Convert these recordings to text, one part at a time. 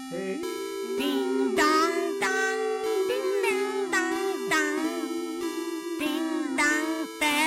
Ding dong dong, ding ding dong dong, ding dong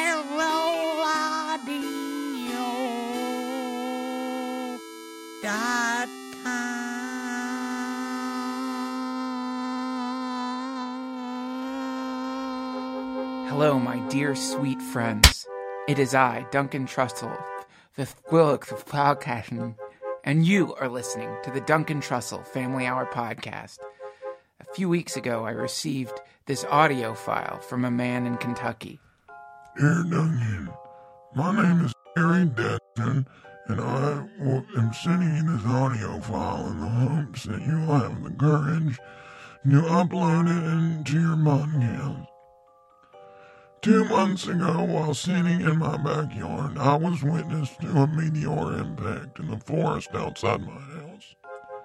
faroladio.com. Hello, my dear sweet friends. It is I, Duncan Trussell, the Squillock of Podcasting, and you are listening to the Duncan Trussell Family Hour Podcast. A few weeks ago, I received this audio file from a man in Kentucky. Dear Duncan, my name is Harry Denton, and I am sending you this audio file in the hopes that you will have the courage to upload it into your podcast. 2 months ago, while sitting in my backyard, I was witness to a meteor impact in the forest outside my house.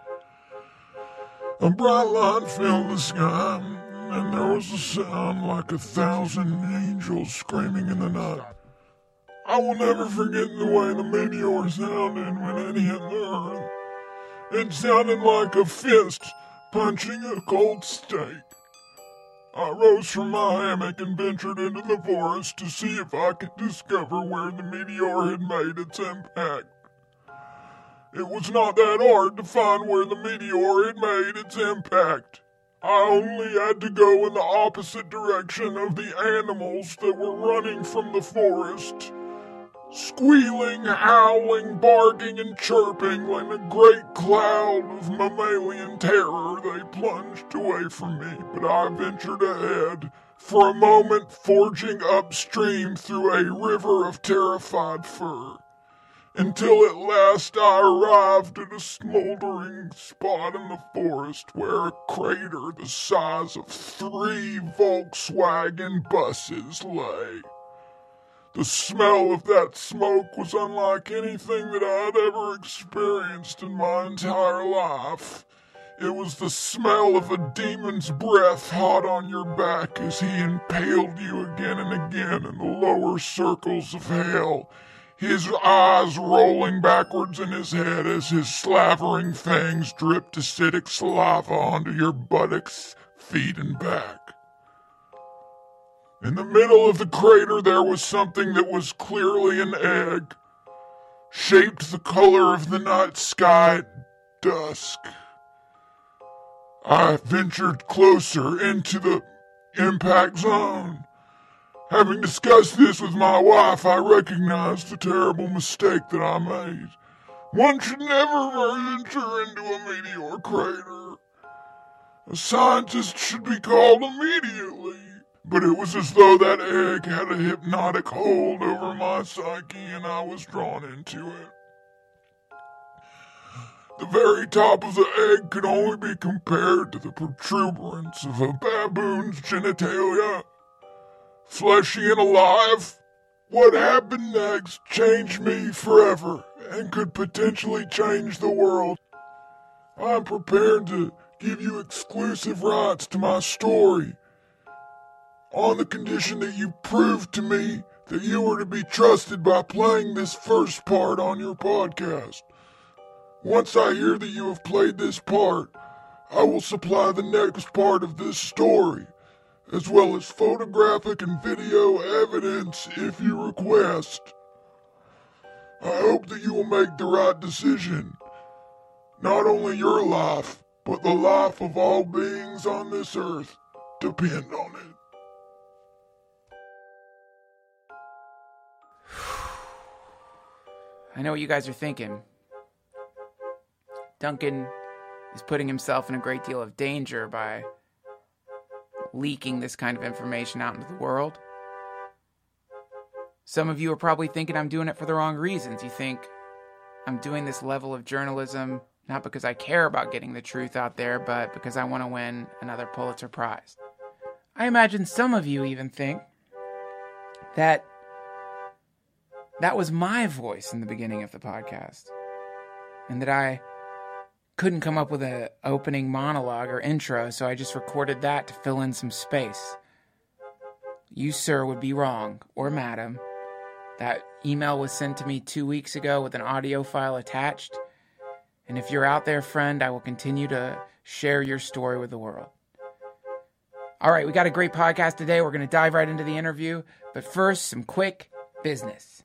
A bright light filled the sky, and there was a sound like 1,000 angels screaming in the night. I will never forget the way the meteor sounded when it hit the earth. It sounded like a fist punching a cold steak. I rose from my hammock and ventured into the forest to see if I could discover where the meteor had made its impact. It was not that hard to find where the meteor had made its impact. I only had to go in the opposite direction of the animals that were running from the forest. Squealing, howling, barking, and chirping like a great cloud of mammalian terror, they plunged away from me, but I ventured ahead, for a moment forging upstream through a river of terrified fur, until at last I arrived at a smoldering spot in the forest where a crater the size of 3 Volkswagen buses lay. The smell of that smoke was unlike anything that I had ever experienced in my entire life. It was the smell of a demon's breath hot on your back as he impaled you again and again in the lower circles of hell, his eyes rolling backwards in his head as his slavering fangs dripped acidic saliva onto your buttocks, feet, and back. In the middle of the crater there was something that was clearly an egg, shaped the color of the night sky at dusk. I ventured closer into the impact zone. Having discussed this with my wife, I recognized the terrible mistake that I made. One should never venture into a meteor crater. A scientist should be called immediately. But it was as though that egg had a hypnotic hold over my psyche and I was drawn into it. The very top of the egg could only be compared to the protuberance of a baboon's genitalia. Fleshy and alive, what happened next changed me forever and could potentially change the world. I'm prepared to give you exclusive rights to my story, on the condition that you prove to me that you are to be trusted by playing this first part on your podcast. Once I hear that you have played this part, I will supply the next part of this story, as well as photographic and video evidence if you request. I hope that you will make the right decision. Not only your life, but the life of all beings on this earth depend on it. I know what you guys are thinking. Duncan is putting himself in a great deal of danger by leaking this kind of information out into the world. Some of you are probably thinking I'm doing it for the wrong reasons. You think I'm doing this level of journalism not because I care about getting the truth out there, but because I want to win another Pulitzer Prize. I imagine some of you even think that was my voice in the beginning of the podcast, and that I couldn't come up with an opening monologue or intro, so I just recorded that to fill in some space. You, sir, would be wrong, or madam. That email was sent to me 2 weeks ago with an audio file attached, And if you're out there, friend, I will continue to share your story with the world. All right, we got a great podcast today. We're going to dive right into the interview. But first, some quick business.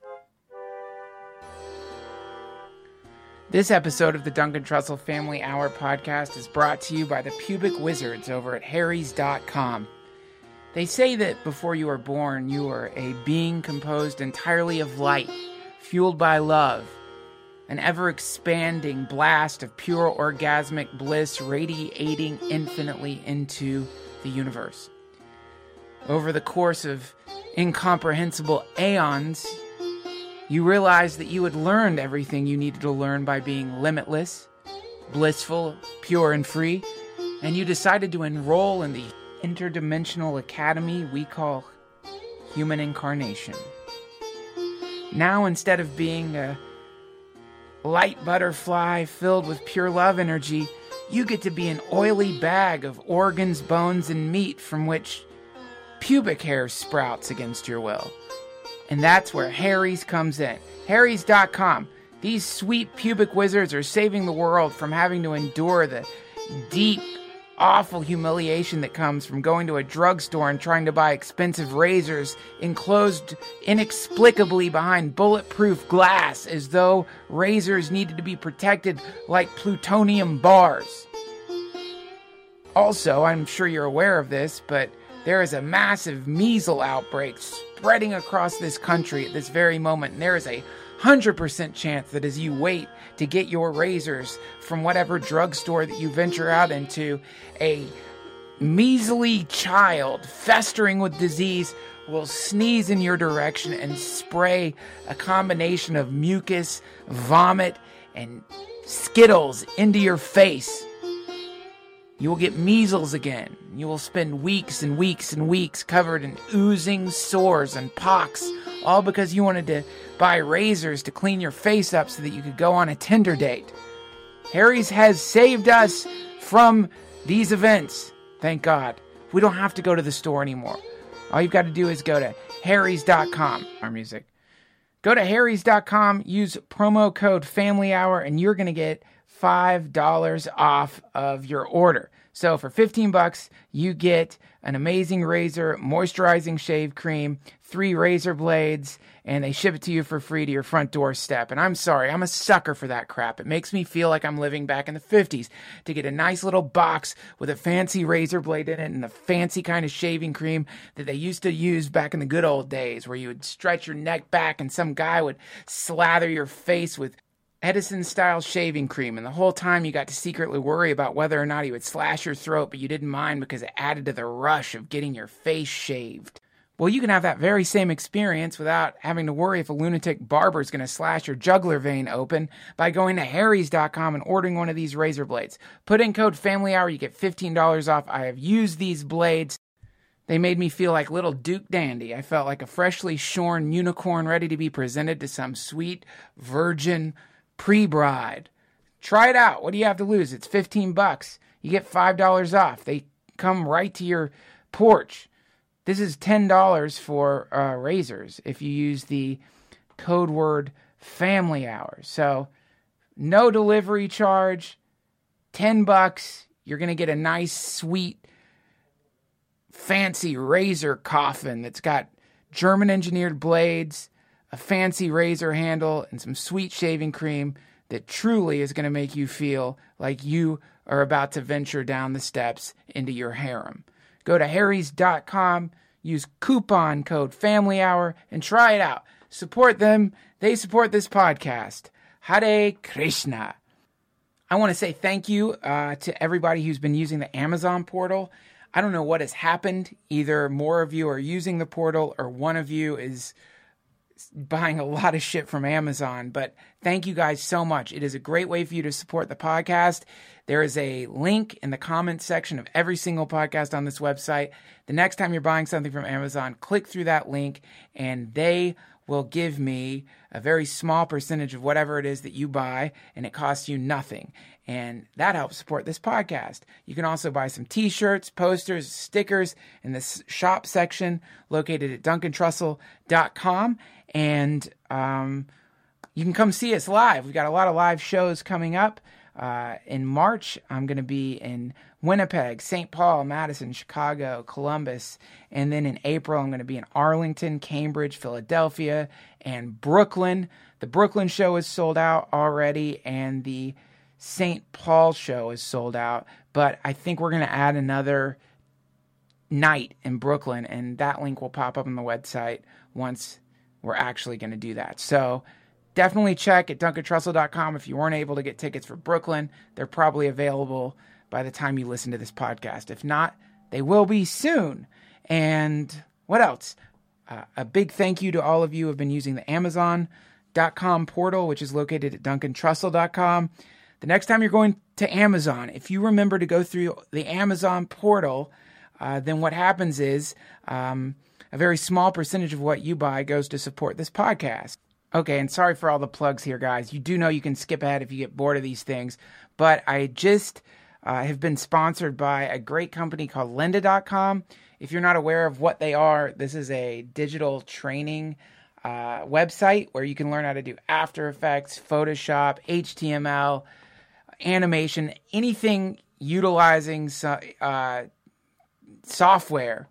This episode of the Duncan Trussell Family Hour podcast is brought to you by the Pubic Wizards over at Harrys.com. They say that before you are born, you are a being composed entirely of light, fueled by love, an ever-expanding blast of pure orgasmic bliss radiating infinitely into the universe. Over the course of incomprehensible aeons, you realized that you had learned everything you needed to learn by being limitless, blissful, pure, and free, and you decided to enroll in the interdimensional academy we call human incarnation. Now, instead of being a light butterfly filled with pure love energy, you get to be an oily bag of organs, bones, and meat from which pubic hair sprouts against your will. And that's where Harry's comes in. Harrys.com. These sweet pubic wizards are saving the world from having to endure the deep, awful humiliation that comes from going to a drugstore and trying to buy expensive razors enclosed inexplicably behind bulletproof glass as though razors needed to be protected like plutonium bars. Also, I'm sure you're aware of this, but there is a massive measles outbreak spreading across this country at this very moment, and there is a 100% chance that as you wait to get your razors from whatever drugstore that you venture out into, a measly child festering with disease will sneeze in your direction and spray a combination of mucus, vomit, and Skittles into your face. You will get measles again. You will spend weeks and weeks and weeks covered in oozing sores and pox, all because you wanted to buy razors to clean your face up so that you could go on a Tinder date. Harry's has saved us from these events. Thank God. We don't have to go to the store anymore. All you've got to do is go to Harrys.com. Our music. Go to Harrys.com, use promo code FAMILYHOUR, and you're going to get $5 off of your order. So for $15, you get an amazing razor, moisturizing shave cream, 3 razor blades, and they ship it to you for free to your front doorstep. And I'm sorry, I'm a sucker for that crap. It makes me feel like I'm living back in the 50s to get a nice little box with a fancy razor blade in it and the fancy kind of shaving cream that they used to use back in the good old days, where you would stretch your neck back and some guy would slather your face with Edison-style shaving cream, and the whole time you got to secretly worry about whether or not he would slash your throat, but you didn't mind because it added to the rush of getting your face shaved. Well, you can have that very same experience without having to worry if a lunatic barber is going to slash your jugular vein open by going to Harrys.com and ordering one of these razor blades. Put in code FAMILYHOUR, you get $15 off. I have used these blades. They made me feel like little Duke Dandy. I felt like a freshly shorn unicorn ready to be presented to some sweet virgin pre-bride. Try it out. What do you have to lose? It's $15. You get $5 off. They come right to your porch. This is $10 for razors if you use the code word Family Hour. So no delivery charge, $10. You're going to get a nice, sweet, fancy razor coffin that's got German engineered blades, a fancy razor handle, and some sweet shaving cream that truly is going to make you feel like you are about to venture down the steps into your harem. Go to Harrys.com, use coupon code FAMILYHOUR, and try it out. Support them. They support this podcast. Hare Krishna. I want to say thank you to everybody who's been using the Amazon portal. I don't know what has happened. Either more of you are using the portal or one of you is buying a lot of shit from Amazon, but thank you guys so much. It is a great way for you to support the podcast. There is a link in the comments section of every single podcast on this website. The next time you're buying something from Amazon, click through that link and they will give me a very small percentage of whatever it is that you buy, and it costs you nothing. And that helps support this podcast. You can also buy some t-shirts, posters, stickers in the shop section located at DuncanTrussell.com. And you can come see us live. We've got a lot of live shows coming up. In March, I'm going to be in Winnipeg, St. Paul, Madison, Chicago, Columbus. And then in April, I'm going to be in Arlington, Cambridge, Philadelphia, and Brooklyn. The Brooklyn show is sold out already, and the St. Paul show is sold out. But I think we're going to add another night in Brooklyn, and that link will pop up on the website once we're actually going to do that. So definitely check at DuncanTrussell.com if you weren't able to get tickets for Brooklyn. They're probably available by the time you listen to this podcast. If not, they will be soon. And what else? A big thank you to all of you who have been using the Amazon.com portal, which is located at DuncanTrussell.com. The next time you're going to Amazon, if you remember to go through the Amazon portal, then what happens is a very small percentage of what you buy goes to support this podcast. Okay, and sorry for all the plugs here, guys. You do know you can skip ahead if you get bored of these things, but I just have been sponsored by a great company called Lynda.com. If you're not aware of what they are, this is a digital training website where you can learn how to do After Effects, Photoshop, HTML, animation, anything utilizing software,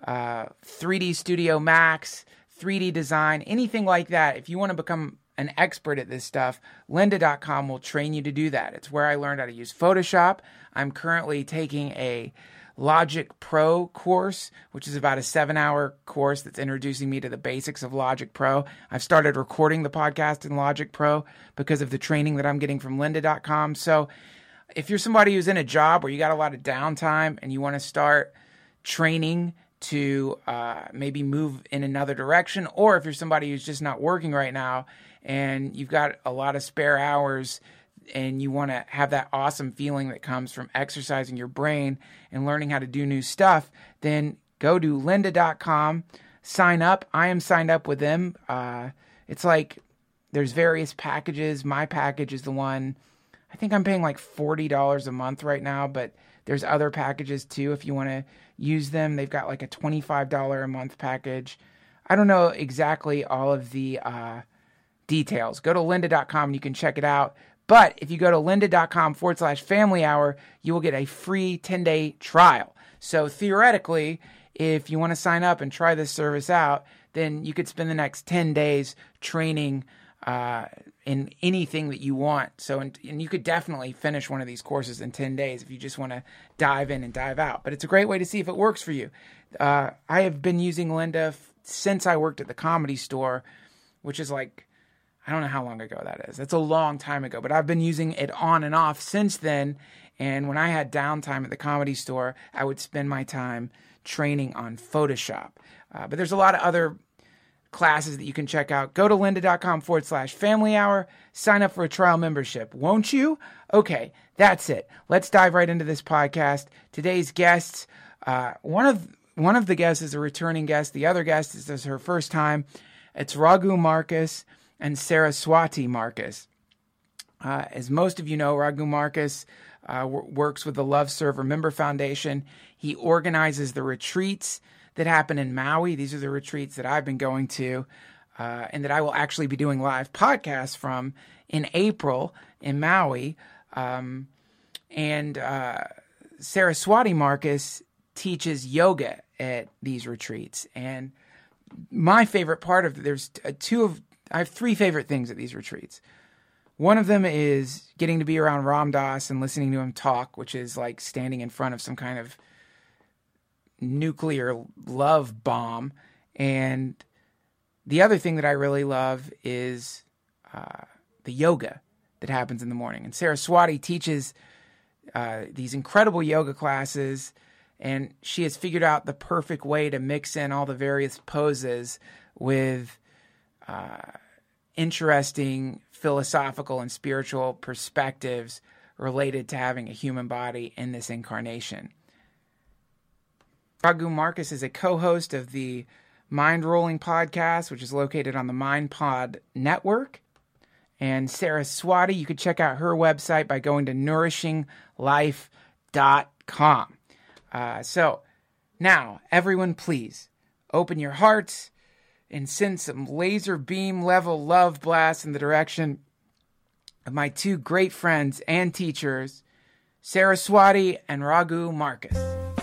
3D Studio Max, 3D design, anything like that. If you want to become an expert at this stuff, Lynda.com will train you to do that. It's where I learned how to use Photoshop. I'm currently taking a Logic Pro course, which is about a 7-hour course that's introducing me to the basics of Logic Pro. I've started recording the podcast in Logic Pro because of the training that I'm getting from Lynda.com. So if you're somebody who's in a job where you got a lot of downtime and you want to start training to maybe move in another direction, or if you're somebody who's just not working right now and you've got a lot of spare hours and you want to have that awesome feeling that comes from exercising your brain and learning how to do new stuff, then go to Lynda.com, sign up. I am signed up with them. It's like there's various packages. My package is the one, I think I'm paying like $40 a month right now, but there's other packages too if you want to use them. They've got like a $25 a month package. I don't know exactly all of the details. Go to Lynda.com and you can check it out. But if you go to Lynda.com/family hour, you will get a free 10-day trial. So theoretically, if you want to sign up and try this service out, then you could spend the next 10 days training in anything that you want. So, and you could definitely finish one of these courses in 10 days if you just want to dive in and dive out. But it's a great way to see if it works for you. I have been using Lynda since I worked at the Comedy Store, which is like, I don't know how long ago that is. That's a long time ago, but I've been using it on and off since then. And when I had downtime at the Comedy Store, I would spend my time training on Photoshop. But there's a lot of other classes that you can check out. Go to Lynda.com/family hour, sign up for a trial membership. Won't you? Okay, that's it. Let's dive right into this podcast. Today's guests, one of the guests is a returning guest. The other guest is her first time. It's Raghu Marcus and Saraswati Marcus. As most of you know, Raghu Marcus works with the Love Serve Remember Foundation. He organizes the retreats that happen in Maui. These are the retreats that I've been going to and that I will actually be doing live podcasts from in April in Maui. And Saraswati Marcus teaches yoga at these retreats. And my favorite part of I have three favorite things at these retreats. One of them is getting to be around Ram Dass and listening to him talk, which is like standing in front of some kind of nuclear love bomb. And the other thing that I really love is the yoga that happens in the morning. And Saraswati teaches these incredible yoga classes, and she has figured out the perfect way to mix in all the various poses with interesting philosophical and spiritual perspectives related to having a human body in this incarnation. Raghu Marcus is a co-host of the Mind Rolling podcast, which is located on the MindPod network. And Saraswati, you could check out her website by going to nourishinglife.com. So now, everyone, please open your hearts and send some laser beam level love blasts in the direction of my two great friends and teachers, Saraswati and Raghu Marcus.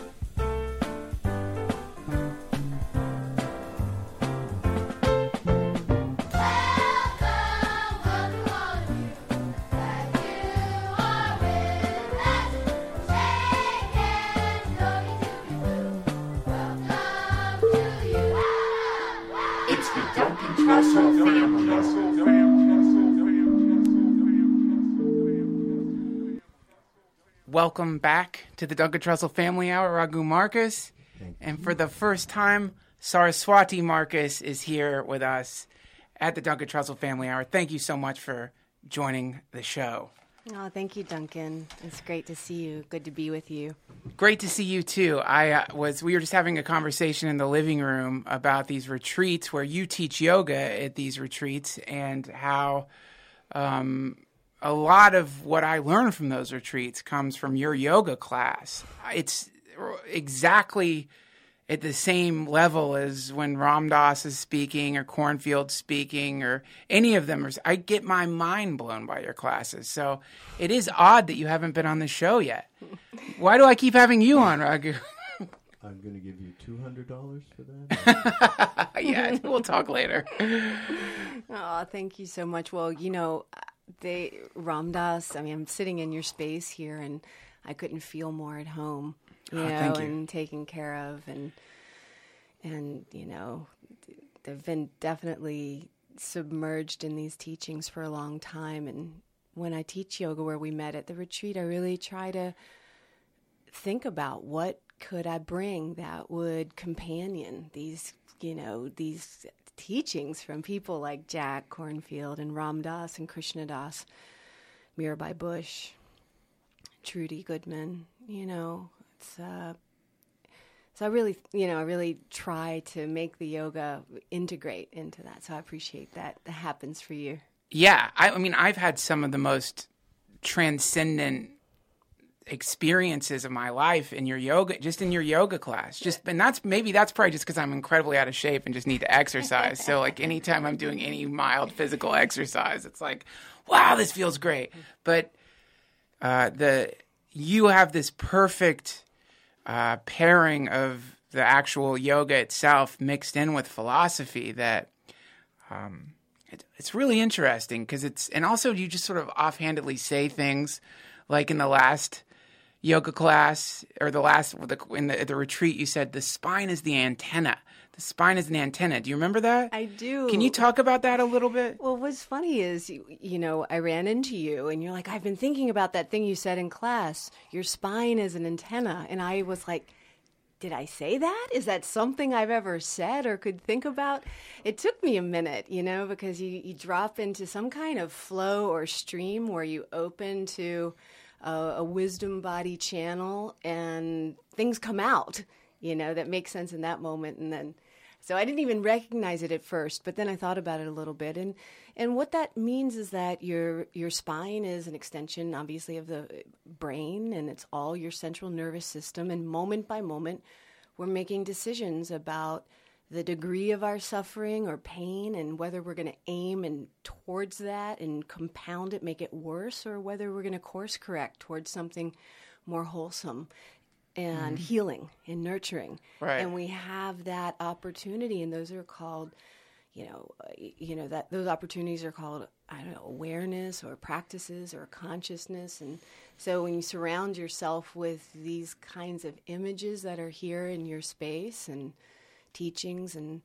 Welcome back to the Duncan Trussell Family Hour, Raghu Marcus. And for the first time, Saraswati Marcus is here with us at the Duncan Trussell Family Hour. Thank you so much for joining the show. Oh, thank you, Duncan. It's great to see you. Good to be with you. Great to see you too. We were just having a conversation in the living room about these retreats where you teach yoga at these retreats and how a lot of what I learned from those retreats comes from your yoga class. It's exactly at the same level as when Ram Dass is speaking or Cornfield speaking or any of them. I get my mind blown by your classes. So it is odd that you haven't been on the show yet. Why do I keep having you on, Raghu? I'm going to give you $200 for that. Yeah, we'll talk later. Oh, thank you so much. Well, Ram Dass, I'm sitting in your space here and I couldn't feel more at home, thank you. And taken care of. And they've been definitely submerged in these teachings for a long time. And when I teach yoga where we met at the retreat, I really try to think about what could I bring that would companion these teachings from people like Jack Cornfield and Ram Dass and Krishna Das, Mirabai Bush, Trudy Goodman. So I really try to make the yoga integrate into that. So I appreciate that happens for you. Yeah, I've had some of the most transcendent experiences of my life in your yoga class. And that's probably just because I'm incredibly out of shape and just need to exercise. So like anytime I'm doing any mild physical exercise, it's like, wow, this feels great. But you have this perfect pairing of the actual yoga itself mixed in with philosophy that it's really interesting because and also you just sort of offhandedly say things like in the last yoga class or the retreat, you said the spine is the antenna. The spine is an antenna. Do you remember that? I do. Can you talk about that a little bit? Well, what's funny is, I ran into you and you're like, I've been thinking about that thing you said in class. Your spine is an antenna. And I was like, did I say that? Is that something I've ever said or could think about? It took me a minute, because you drop into some kind of flow or stream where you open to a wisdom body channel and things come out, that make sense in that moment. And then, so I didn't even recognize it at first, but then I thought about it a little bit. And what that means is that your spine is an extension, obviously, of the brain, and it's all your central nervous system. And moment by moment, we're making decisions about the degree of our suffering or pain and whether we're going to aim towards that and compound it, make it worse, or whether we're going to course correct towards something more wholesome and healing and nurturing. Right. And we have that opportunity, and those are called, those opportunities are called, awareness or practices or consciousness. And so when you surround yourself with these kinds of images that are here in your space and teachings and,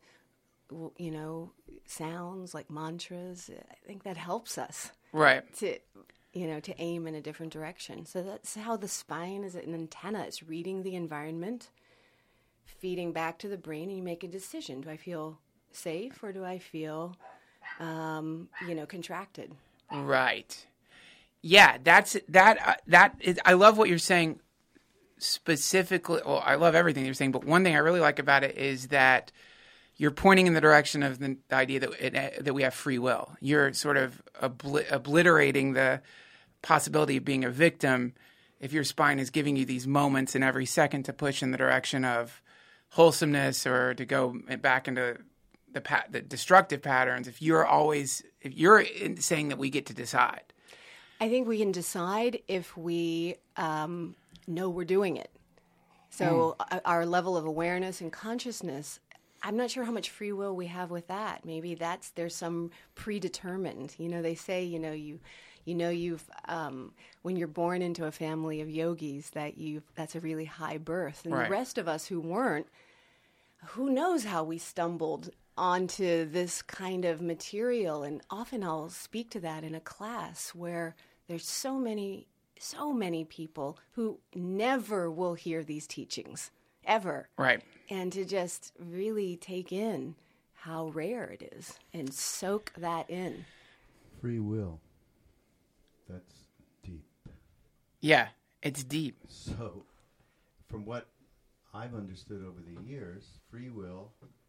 sounds like mantras, I think that helps us. Right. To aim in a different direction. So that's how the spine is an antenna. It's reading the environment, feeding back to the brain, and you make a decision. Do I feel safe or do I feel, contracted? Right. Yeah, I love what you're saying specifically. Well, I love everything you're saying, but one thing I really like about it is that you're pointing in the direction of the idea that we have free will. You're sort of obliterating the possibility of being a victim if your spine is giving you these moments in every second to push in the direction of wholesomeness or to go back into the destructive patterns. If you're saying that we get to decide. I think we can decide if we know we're doing it. So our level of awareness and consciousness, I'm not sure how much free will we have with that. Maybe there's some predetermined. They say, you've when you're born into a family of yogis that's a really high birth. And Right. the rest of us who weren't, who knows how we stumbled onto this kind of material. And often I'll speak to that in a class where there's so many people who never will hear these teachings, ever. Right. And to just really take in how rare it is and soak that in. Free will. That's deep. Yeah, it's deep. So, from what I've understood over the years, free will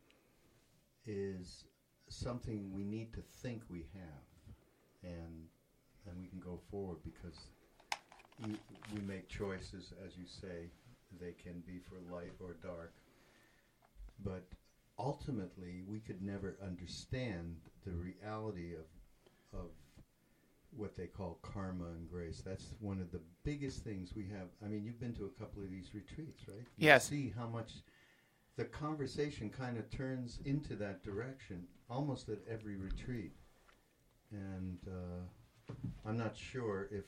is something we need to think we have, and we can go forward because we make choices, as you say. They can be for light or dark, but ultimately we could never understand the reality of what they call karma and grace. That's one of the biggest things we have. I mean, you've been to a couple of these retreats, right? Yes. You see how much the conversation kind of turns into that direction almost at every retreat. And I'm not sure if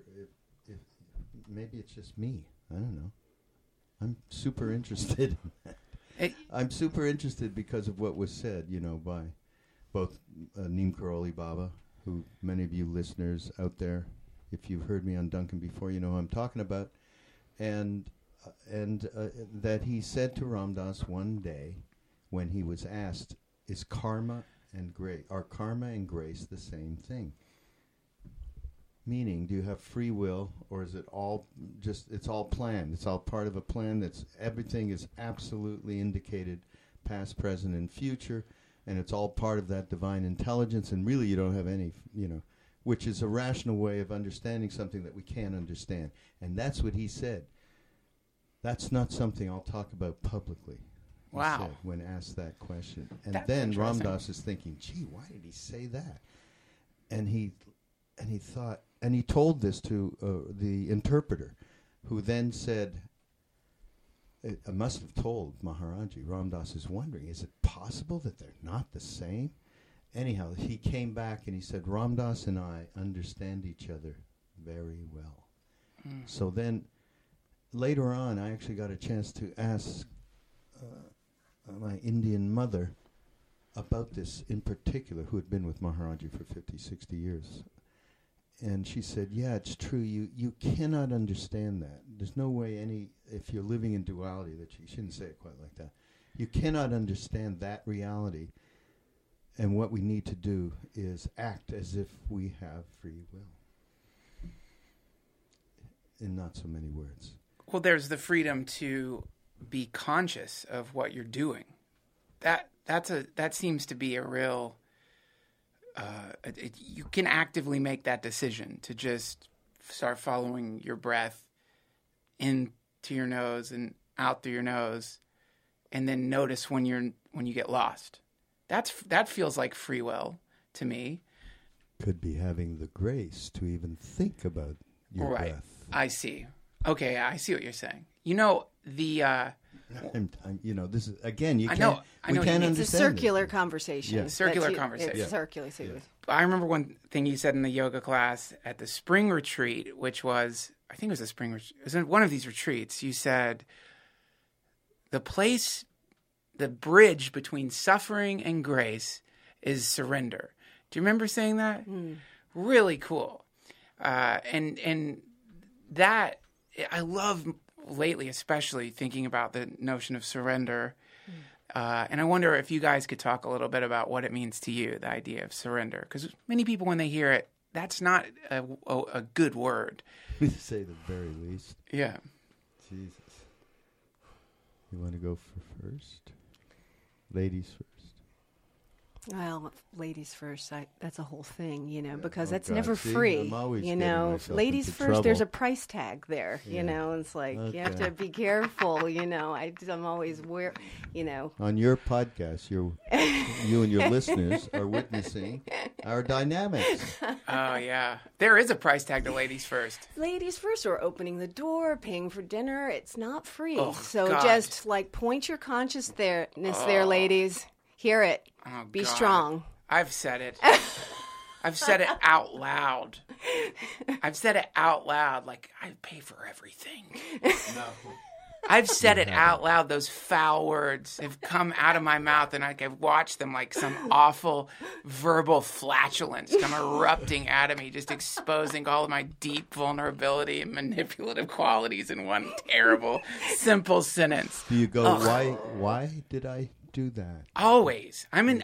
maybe it's just me. I don't know. I'm super interested in that. I'm super interested because of what was said, by both Neem Karoli Baba, who many of you listeners out there, if you've heard me on Duncan before, you know who I'm talking about, and that he said to Ram Dass one day when he was asked, "Is karma and grace, are karma and grace the same thing?" Meaning, do you have free will, or is it all it's all planned? It's all part of a plan everything is absolutely indicated, past, present, and future, and it's all part of that divine intelligence, and really you don't have any, which is a rational way of understanding something that we can't understand. And that's what he said. That's not something I'll talk about publicly. He Wow. said when asked that question. And That's then Ram interesting. Dass is thinking, gee, why did he say that? And he thought, and he told this to the interpreter, who then said, I must have told Maharaji, Ram Dass is wondering, is it possible that they're not the same? Anyhow, he came back and he said, Ram Dass and I understand each other very well. So then, later on, I actually got a chance to ask my Indian mother about this in particular, who had been with Maharaji for 50, 60 years. And she said, yeah, it's true. You cannot understand that. There's no way if you're living in duality, that you shouldn't say it quite like that. You cannot understand that reality. And what we need to do is act as if we have free will. In not so many words. Well, there's the freedom to be conscious of what you're doing. That seems to be a real. You can actively make that decision to just start following your breath into your nose and out through your nose, and then notice when you get lost. That feels like free will to me. Could be having the grace to even think about your Right. breath. I see. Okay, I see what you're saying. This is again. You I can't. know- I we know can't you- It's a understand circular this. conversation. Yeah. That's Circular conversation. It's circular. I remember one thing you said in the yoga class at the spring retreat, which was, I think it was a spring retreat. It was in one of these retreats. You said, the bridge between suffering and grace is surrender. Do you remember saying that? Really cool. And that, I love lately, especially thinking about the notion of surrender. And I wonder if you guys could talk a little bit about what it means to you, the idea of surrender. Because many people, when they hear it, that's not a good word. To say the very least. Well, ladies first, that's a whole thing, because that's God, never see? free. I'm always you getting know, myself ladies into first, there's a trouble. price tag there, and it's like, you have Okay. to be careful, I'm always On your podcast, you and your listeners are witnessing our dynamics. Oh, yeah. There is a price tag to ladies first. ladies first, or opening the door, paying for dinner. It's not free. Oh, So God. just point your consciousness there, ladies. Hear it. Oh, Be God. strong. I've said it. I've said it out loud. I've said it out loud, like, I pay for everything. I've said it out loud. Those foul words have come out of my mouth, and I've watched them like some awful verbal flatulence come erupting out of me, just exposing all of my deep vulnerability and manipulative qualities in one terrible, simple sentence. Do you go, why did I do that? Always. I'm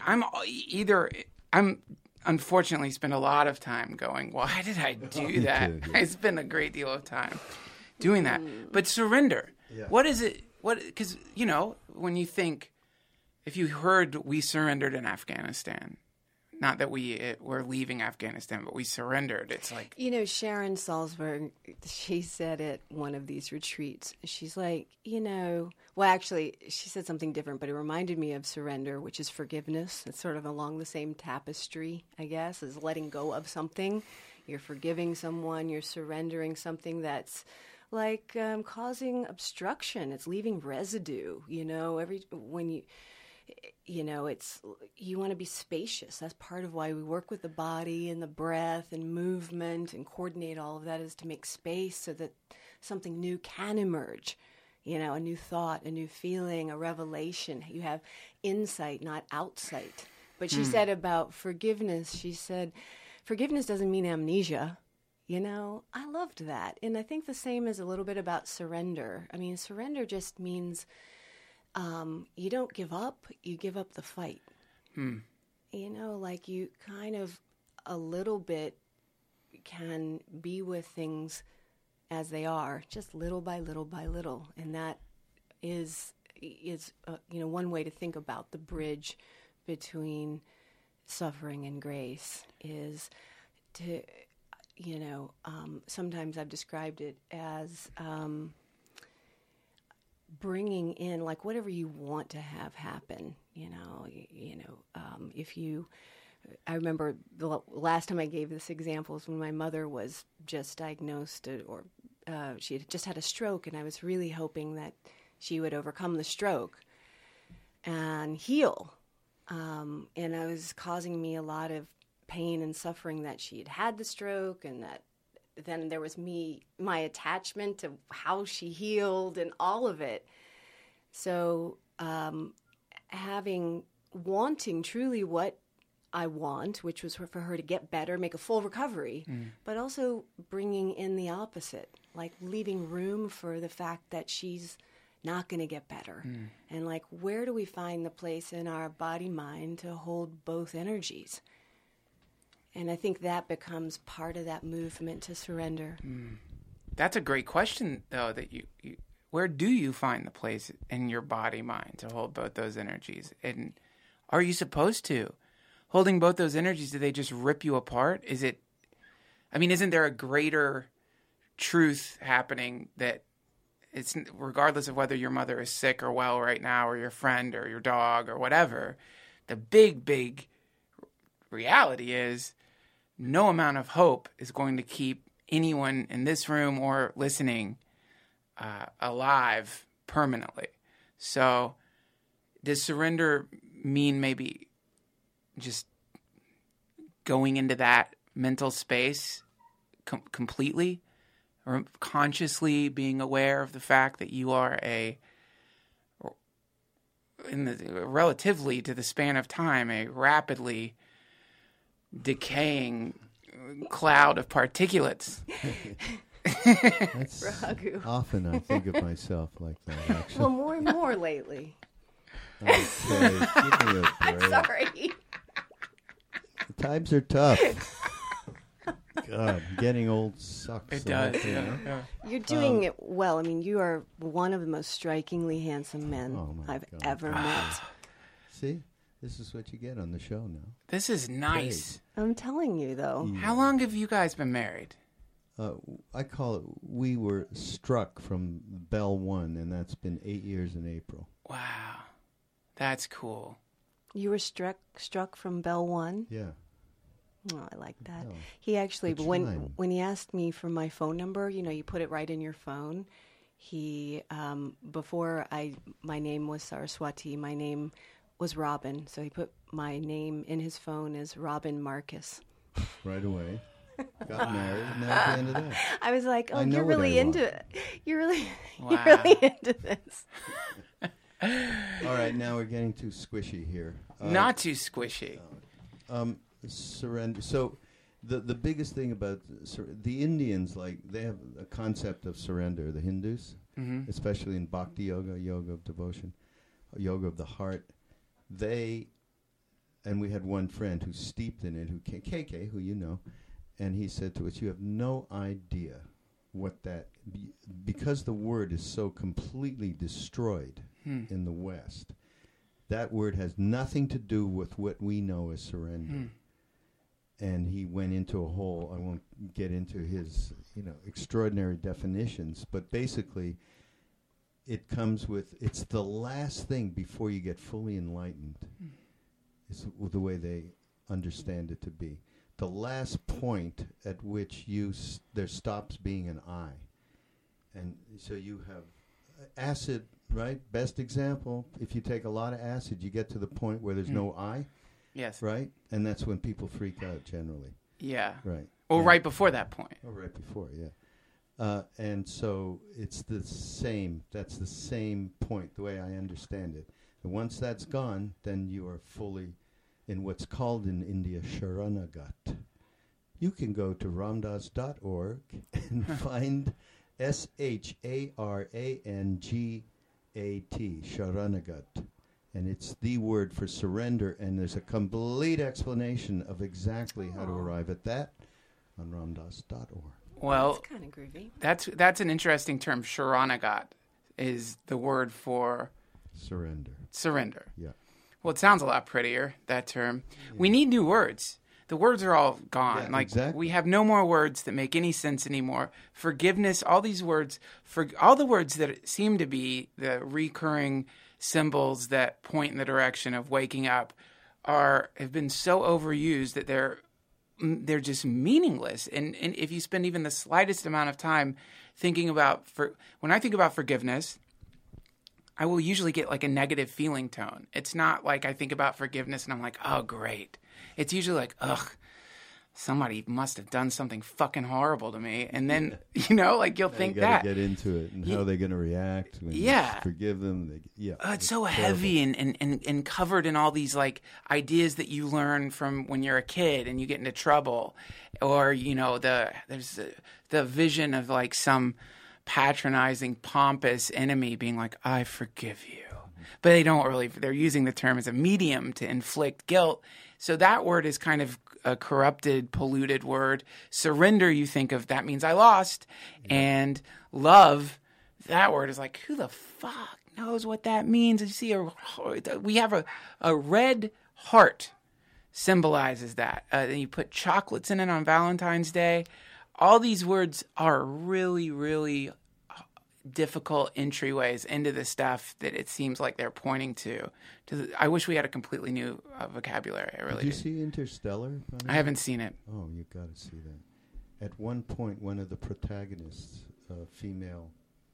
unfortunately spend a lot of time going, why did I do that? I spend a great deal of time doing that. But surrender. Yeah. What is it? Because, when you think, if you heard we surrendered in Afghanistan, not that we're leaving Afghanistan, but we surrendered, it's like, Sharon Salzberg, she said at one of these retreats, she's like, well, actually, she said something different, but it reminded me of surrender, which is forgiveness. It's sort of along the same tapestry, I guess, as letting go of something. You're forgiving someone, you're surrendering something that's like causing obstruction. It's leaving residue, it's, you want to be spacious. That's part of why we work with the body and the breath and movement and coordinate all of that, is to make space so that something new can emerge. A new thought, a new feeling, a revelation. You have insight, not outsight. But she said about forgiveness, she said, forgiveness doesn't mean amnesia. I loved that. And I think the same is a little bit about surrender. I mean, surrender just means you don't give up, you give up the fight. Like you kind of a little bit can be with things as they are, just little by little by little. And that is one way to think about the bridge between suffering and grace, is to, sometimes I've described it as bringing in, like, whatever you want to have happen. I remember the last time I gave this example was when my mother was just diagnosed, or she had just had a stroke, and I was really hoping that she would overcome the stroke and heal. And it was causing me a lot of pain and suffering that she had had the stroke, and that then there was my attachment to how she healed and all of it. So wanting truly what I want, which was for her to get better, make a full recovery, but also bringing in the opposite, like leaving room for the fact that she's not going to get better. And like, where do we find the place in our body-mind to hold both energies? And I think that becomes part of that movement to surrender. That's a great question, though, that you where do you find the place in your body-mind to hold both those energies? And are you supposed to? Holding both those energies, do they just rip you apart? Isn't there a greater truth happening that it's, regardless of whether your mother is sick or well right now, or your friend or your dog or whatever, the big reality is no amount of hope is going to keep anyone in this room or listening alive permanently. So does surrender mean maybe just going into that mental space completely, or consciously being aware of the fact that you are relatively to the span of time, a rapidly decaying cloud of particulates? That's Raghu. often I think of myself like that, actually. Well, more and more lately. Okay, give me a break. Sorry. The times are tough. God, getting old sucks. It so does. much, you know? Yeah. You're doing it well. I mean, you are one of the most strikingly handsome men Oh, my I've God. ever met. See? This is what you get on the show now. This is nice. I'm telling you, though. How long have you guys been married? I call it, we were struck from Bell 1, and that's been 8 years in April. Wow. That's cool. You were struck from Bell 1? Yeah. Oh, I like that. Oh, He actually, the when chime. he asked me for my phone number, you put it right in your phone. He, before my name was Saraswati, my name was Robin. So he put my name in his phone as Robin Marcus. Right away. Got married, and that was the end of that. I was like, oh, I know you're what I really want. into it. You're really Wow. into this. All right, now we're getting too squishy here. Not too squishy. Surrender. So the biggest thing about the Indians, like, they have a concept of surrender, the Hindus, especially in Bhakti Yoga, yoga of devotion, yoga of the heart. And we had one friend who's steeped in it, KK, who you know, and he said to us, you have no idea what that, because the word is so completely destroyed in the West, that word has nothing to do with what we know as surrender. And he went into a whole, I won't get into his, extraordinary definitions, but basically it comes with, it's the last thing before you get fully enlightened, is the way they understand it to be. The last point at which there stops being an I. And so you have acid, right? Best example, if you take a lot of acid, you get to the point where there's no I, Yes. right? And that's when people freak out generally. Yeah. Right. Or Yeah. right before that point. Oh, right before, yeah. And so it's that's the same point, the way I understand it. And once that's gone, then you are fully in what's called in India Sharanagat. You can go to ramdas.org and find Sharanagat, Sharanagat. And it's the word for surrender, and there's a complete explanation of exactly how to arrive at that on ramdas.org. Well, It's kind of groovy. that's an interesting term. Sharanagat is the word for Surrender. surrender. Yeah. Well, it sounds a lot prettier, that term. We need new words. The words are all gone. Yeah, exactly. We have no more words that make any sense anymore. Forgiveness, all these words, all the words that seem to be the recurring symbols that point in the direction of waking up have been so overused that they're just meaningless. And if you spend even the slightest amount of time thinking about, when I think about forgiveness, I will usually get like a negative feeling tone. It's not like I think about forgiveness and I'm like, oh, great. It's usually like, ugh, somebody must have done something fucking horrible to me. And then, you'll think you that. gotta get into it and how they're going to react when you forgive them. It's so terrible. heavy and covered in all these like ideas that you learn from when you're a kid and you get into trouble, or there's the vision of like some patronizing, pompous enemy being like, "I forgive you," but they don't really. They're using the term as a medium to inflict guilt. So that word is kind of a corrupted, polluted word. Surrender, you think of, that means I lost. And love, that word is like, who the fuck knows what that means? You see, we have a red heart symbolizes that. And you put chocolates in it on Valentine's Day. All these words are really, really difficult entryways into the stuff that it seems like they're pointing to. I wish we had a completely new vocabulary. I really Did you do. see Interstellar? I haven't seen it. Oh, you've got to see that. At one point, one of the protagonists, a female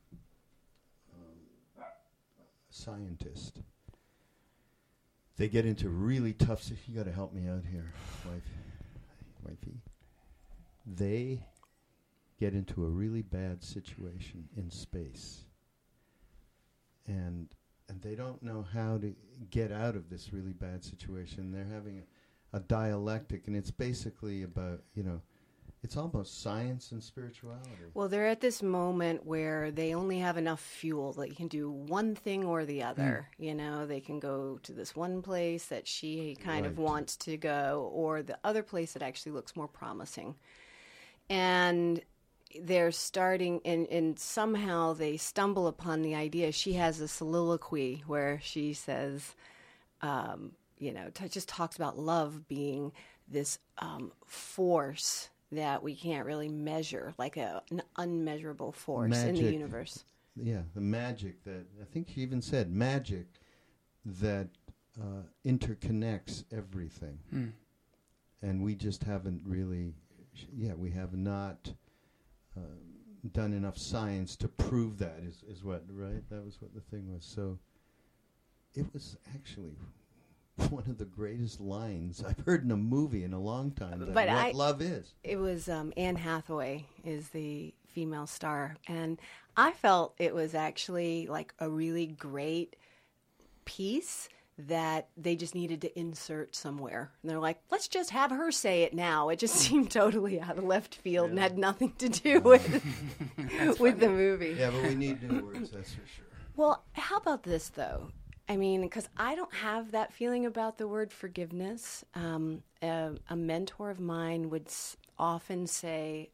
scientist, they get into really tough. You got to help me out here, wifey. They get into a really bad situation in space, and they don't know how to get out of this really bad situation. They're having a dialectic, and it's basically about, it's almost science and spirituality. Well, they're at this moment where they only have enough fuel that you can do one thing or the other. They can go to this one place that she kind of Right. wants to go, or the other place that actually looks more promising. And they're starting, and somehow they stumble upon the idea. She has a soliloquy where she says, just talks about love being this force that we can't really measure, like an unmeasurable force in the Magic. universe. Yeah, the magic that, I think she even said, magic that interconnects everything. And we just haven't really, we have not done enough science to prove that, is what, right? That was what the thing was. So it was actually one of the greatest lines I've heard in a movie in a long time, that what love is. It was Anne Hathaway is the female star, and I felt it was actually like a really great piece that they just needed to insert somewhere. And they're like, let's just have her say it now. It just seemed totally out of left field and had nothing to do with the movie. Yeah, but we need new words, that's for sure. Well, how about this, though? I mean, because I don't have that feeling about the word forgiveness. A mentor of mine would often say,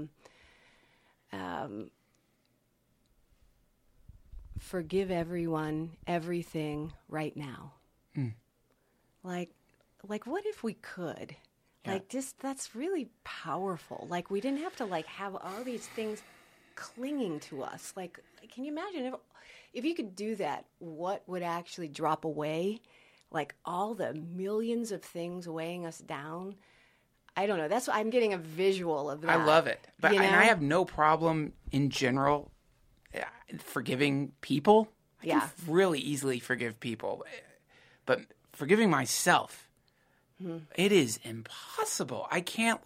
forgive everyone, everything right now. Like what if we could? Yeah. Like, just, that's really powerful. Like, we didn't have to, like, have all these things clinging to us. Like can you imagine if you could do that, what would actually drop away? Like, all the millions of things weighing us down. I don't know. That's what I'm getting a visual of that. I love it. But You know? and I have no problem in general forgiving people. I can really easily forgive people. But forgiving myself, it is impossible. I can't,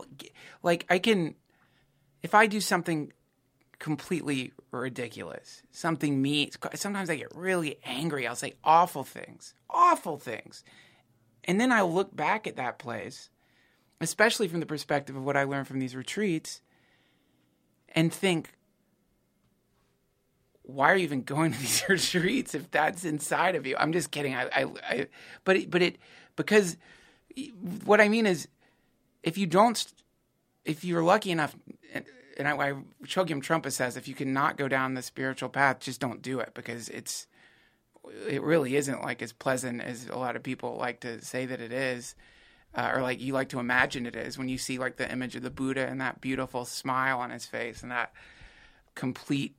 if I do something completely ridiculous, something mean, sometimes I get really angry. I'll say awful things. And then I look back at that place, especially from the perspective of what I learned from these retreats, and think, why are you even going to these retreats if that's inside of you? I'm just kidding. Because what I mean is, if you're lucky enough, and Chogyam Trungpa says, if you cannot go down the spiritual path, just don't do it, because it really isn't like as pleasant as a lot of people like to say that it is, or like you like to imagine it is, when you see like the image of the Buddha and that beautiful smile on his face and that complete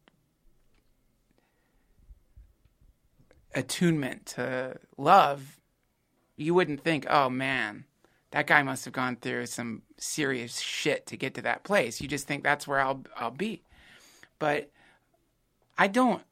attunement to love. You wouldn't think, oh man, that guy must have gone through some serious shit to get to that place. You just think that's where I'll be. But I don't.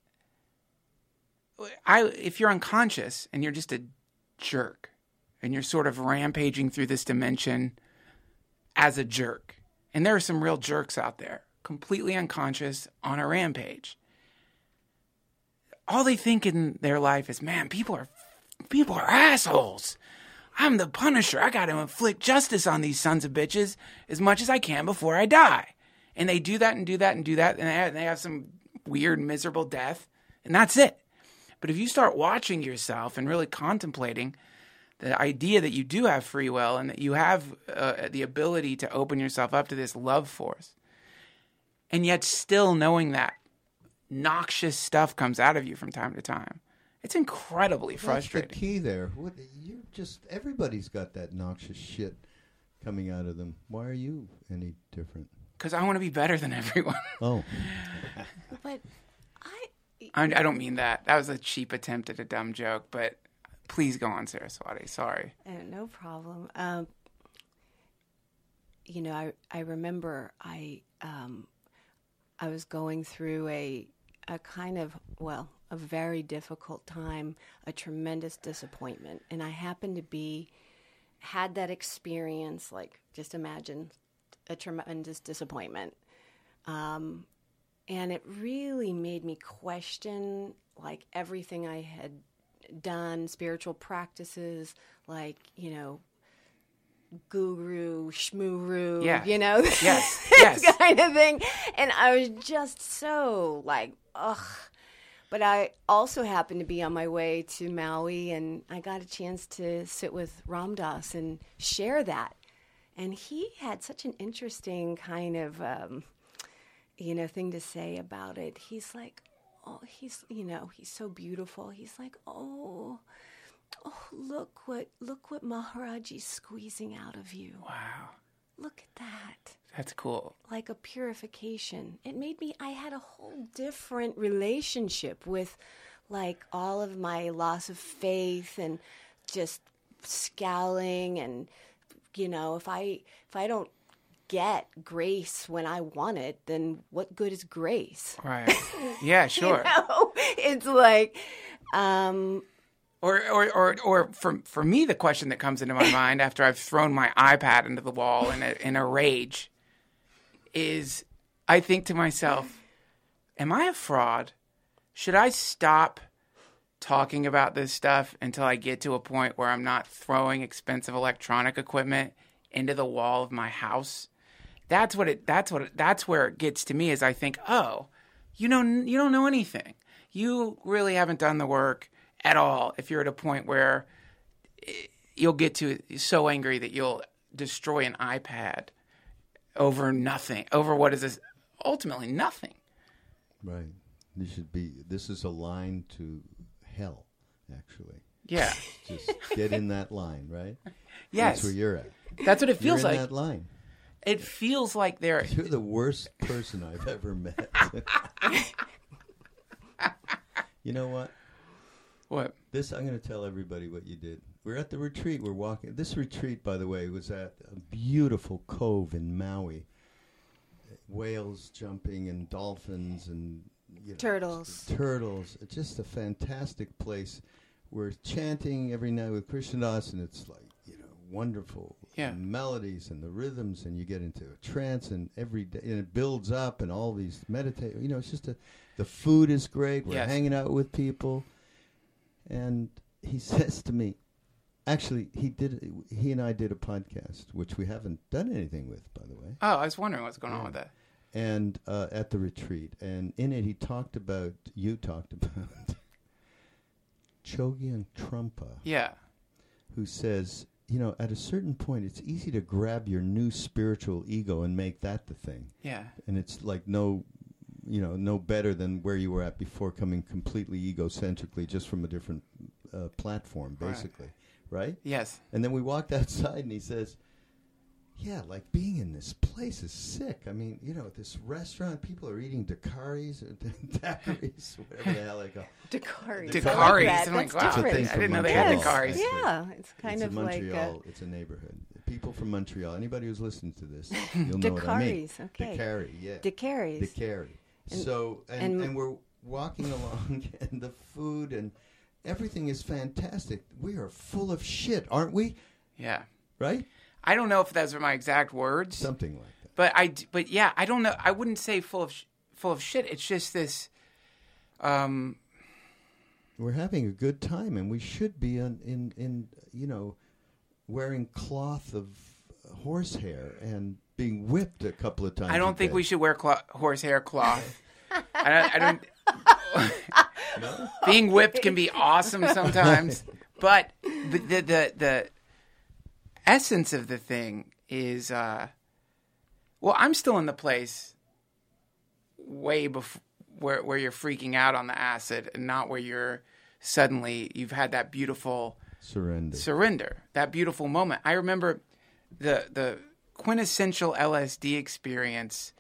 If you're unconscious and you're just a jerk and you're sort of rampaging through this dimension as a jerk, and there are some real jerks out there, completely unconscious on a rampage. All they think in their life is, man, people are assholes. I'm the Punisher. I got to inflict justice on these sons of bitches as much as I can before I die. And they do that and do that and do that, and they have some weird, miserable death, and that's it. But if you start watching yourself and really contemplating the idea that you do have free will and that you have the ability to open yourself up to this love force, and yet still knowing that noxious stuff comes out of you from time to time, it's incredibly frustrating. That's the key there. Everybody's got that noxious shit coming out of them. Why are you any different? Because I want to be better than everyone. Oh. But I don't mean that. That was a cheap attempt at a dumb joke, but please go on, Saraswati. Sorry. No problem. I remember I was going through a kind of, a very difficult time, a tremendous disappointment. And I happened to had that experience, like, just imagine a tremendous disappointment. And it really made me question, like, everything I had done, spiritual practices, like, guru, shmuru, yes. kind of thing. And I was just so like, ugh. But I also happened to be on my way to Maui, and I got a chance to sit with Ram Dass and share that. And he had such an interesting kind of, thing to say about it. He's like, oh, he's so beautiful. He's like, oh, oh, look what Maharaji's squeezing out of you. Wow. Look at that. That's cool. Like a purification. It made me, I had a whole different relationship with like all of my loss of faith and just scowling and, you know, if I don't get grace when I want it, then what good is grace? Right. Yeah, sure. You know? It's like, Or for me, the question that comes into my mind after I've thrown my iPad into the wall in a rage is, I think to myself, am I a fraud? Should I stop talking about this stuff until I get to a point where I'm not throwing expensive electronic equipment into the wall of my house? That's where it gets to me, is I think, oh, you don't know anything. You really haven't done the work at all if you're at a point where you'll get to so angry that you'll destroy an iPad over nothing, over what is ultimately nothing. Right. This is a line to hell, actually. Yeah. Just get in that line, right? Yes. That's where you're at. That's what it feels You're in like. that line. It feels like You're the worst person I've ever met. You know what? What? I'm going to tell everybody what you did. We're at the retreat. We're walking. This retreat, by the way, was at a beautiful cove in Maui. Whales jumping and dolphins and turtles. It's just a fantastic place. We're chanting every night with Krishnadas, and it's like, wonderful melodies and the rhythms, and you get into a trance, and every day, and it builds up, and all these meditate. It's just the food is great. We're hanging out with people. And he says to me, actually, he and I did a podcast, which we haven't done anything with, by the way. Oh, I was wondering what's going on with that. And at the retreat. And in it, you talked about Chogyam Trungpa. Yeah. Who says, at a certain point, it's easy to grab your new spiritual ego and make that the thing. Yeah. And it's like no better than where you were at before, coming completely egocentrically just from a different platform, basically. Right? Yes. And then we walked outside, and he says, yeah, like being in this place is sick. I mean, this restaurant, people are eating daiquiris, daiquiris, whatever the hell they call. Daiquiris. Daiquiris. That's I'm like, wow, different. I didn't know they had daiquiris. Yeah, it's kind of like Montreal. It's a neighborhood. People from Montreal, anybody who's listening to this, you'll know what I mean. Daiquiris, okay. Daiquiri, yeah. Daiquiris. Daiquiri. So, and we're walking along, and the food and everything is fantastic. We are full of shit, aren't we? Yeah. Right? I don't know if those are my exact words. Something like that. But yeah, I don't know. I wouldn't say full of shit. It's just this. We're having a good time, and we should be in wearing cloth of horsehair and being whipped a couple of times. I don't think we should wear horsehair cloth. I don't. No? Being whipped can be awesome sometimes, but the essence of the thing is, I'm still in the place way before where you're freaking out on the acid, and not where you've had that beautiful surrender, that beautiful moment. I remember the quintessential LSD experience,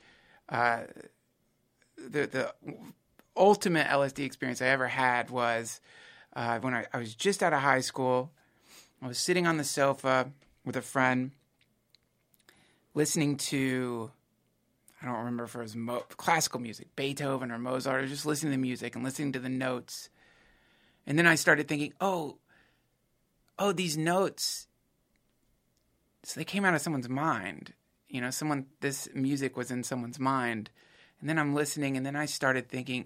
the ultimate LSD experience I ever had was when I was just out of high school. I was sitting on the sofa with a friend, listening to, I don't remember if it was classical music, Beethoven or Mozart. I was just listening to the music and listening to the notes. And then I started thinking, oh, these notes, so they came out of someone's mind. This music was in someone's mind. And then I'm listening, and then I started thinking,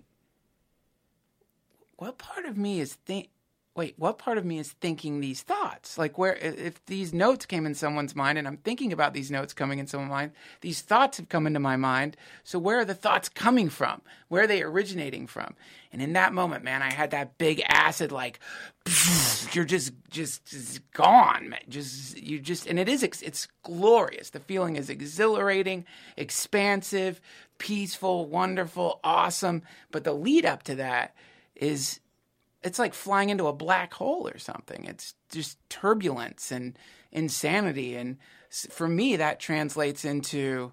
what part of me is thinking these thoughts? Like, if these notes came in someone's mind, and I'm thinking about these notes coming in someone's mind, these thoughts have come into my mind. So where are the thoughts coming from? Where are they originating from? And in that moment, man, I had that big acid, like, you're just gone, man. And it's glorious. The feeling is exhilarating, expansive, peaceful, wonderful, awesome. But the lead up to that is it's like flying into a black hole or something. It's just turbulence and insanity. And for me, that translates into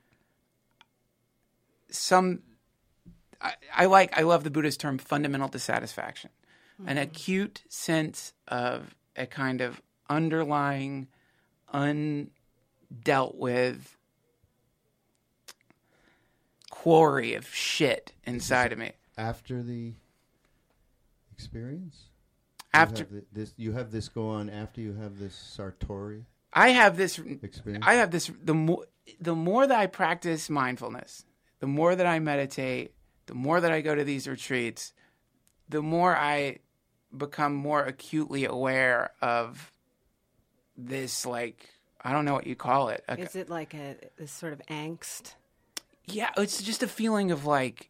I love the Buddhist term fundamental dissatisfaction, an acute sense of a kind of underlying, undealt with quarry of shit inside of me. After the experience? After you have this go on after you have this Sartori I have this experience? I have this the more that I practice mindfulness, the more that I meditate, the more that I go to these retreats, the more I become more acutely aware of this, like, I don't know what you call it. Is it like this sort of angst? Yeah, it's just a feeling of like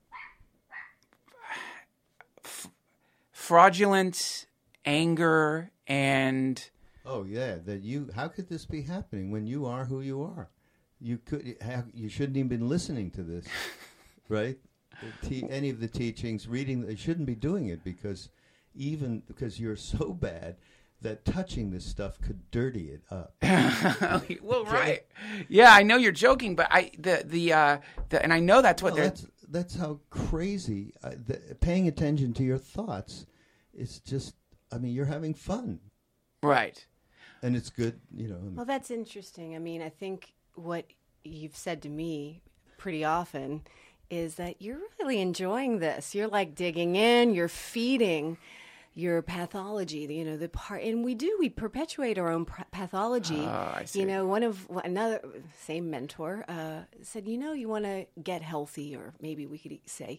fraudulent anger and Oh yeah, how could this be happening when you are who you are? You shouldn't even been listening to this, right? Any of the teachings, reading, you shouldn't be doing it because you're so bad that touching this stuff could dirty it up. well, right. Yeah, I know you're joking, but and I know that's what that's how crazy. Paying attention to your thoughts is just. I mean, you're having fun, right? And it's good, Well, that's interesting. I mean, I think what you've said to me pretty often is that you're really enjoying this. You're like digging in. You're feeding your pathology, the part, and we perpetuate our own pathology. Oh, I see. Another same mentor said, you want to get healthy, or maybe we could say,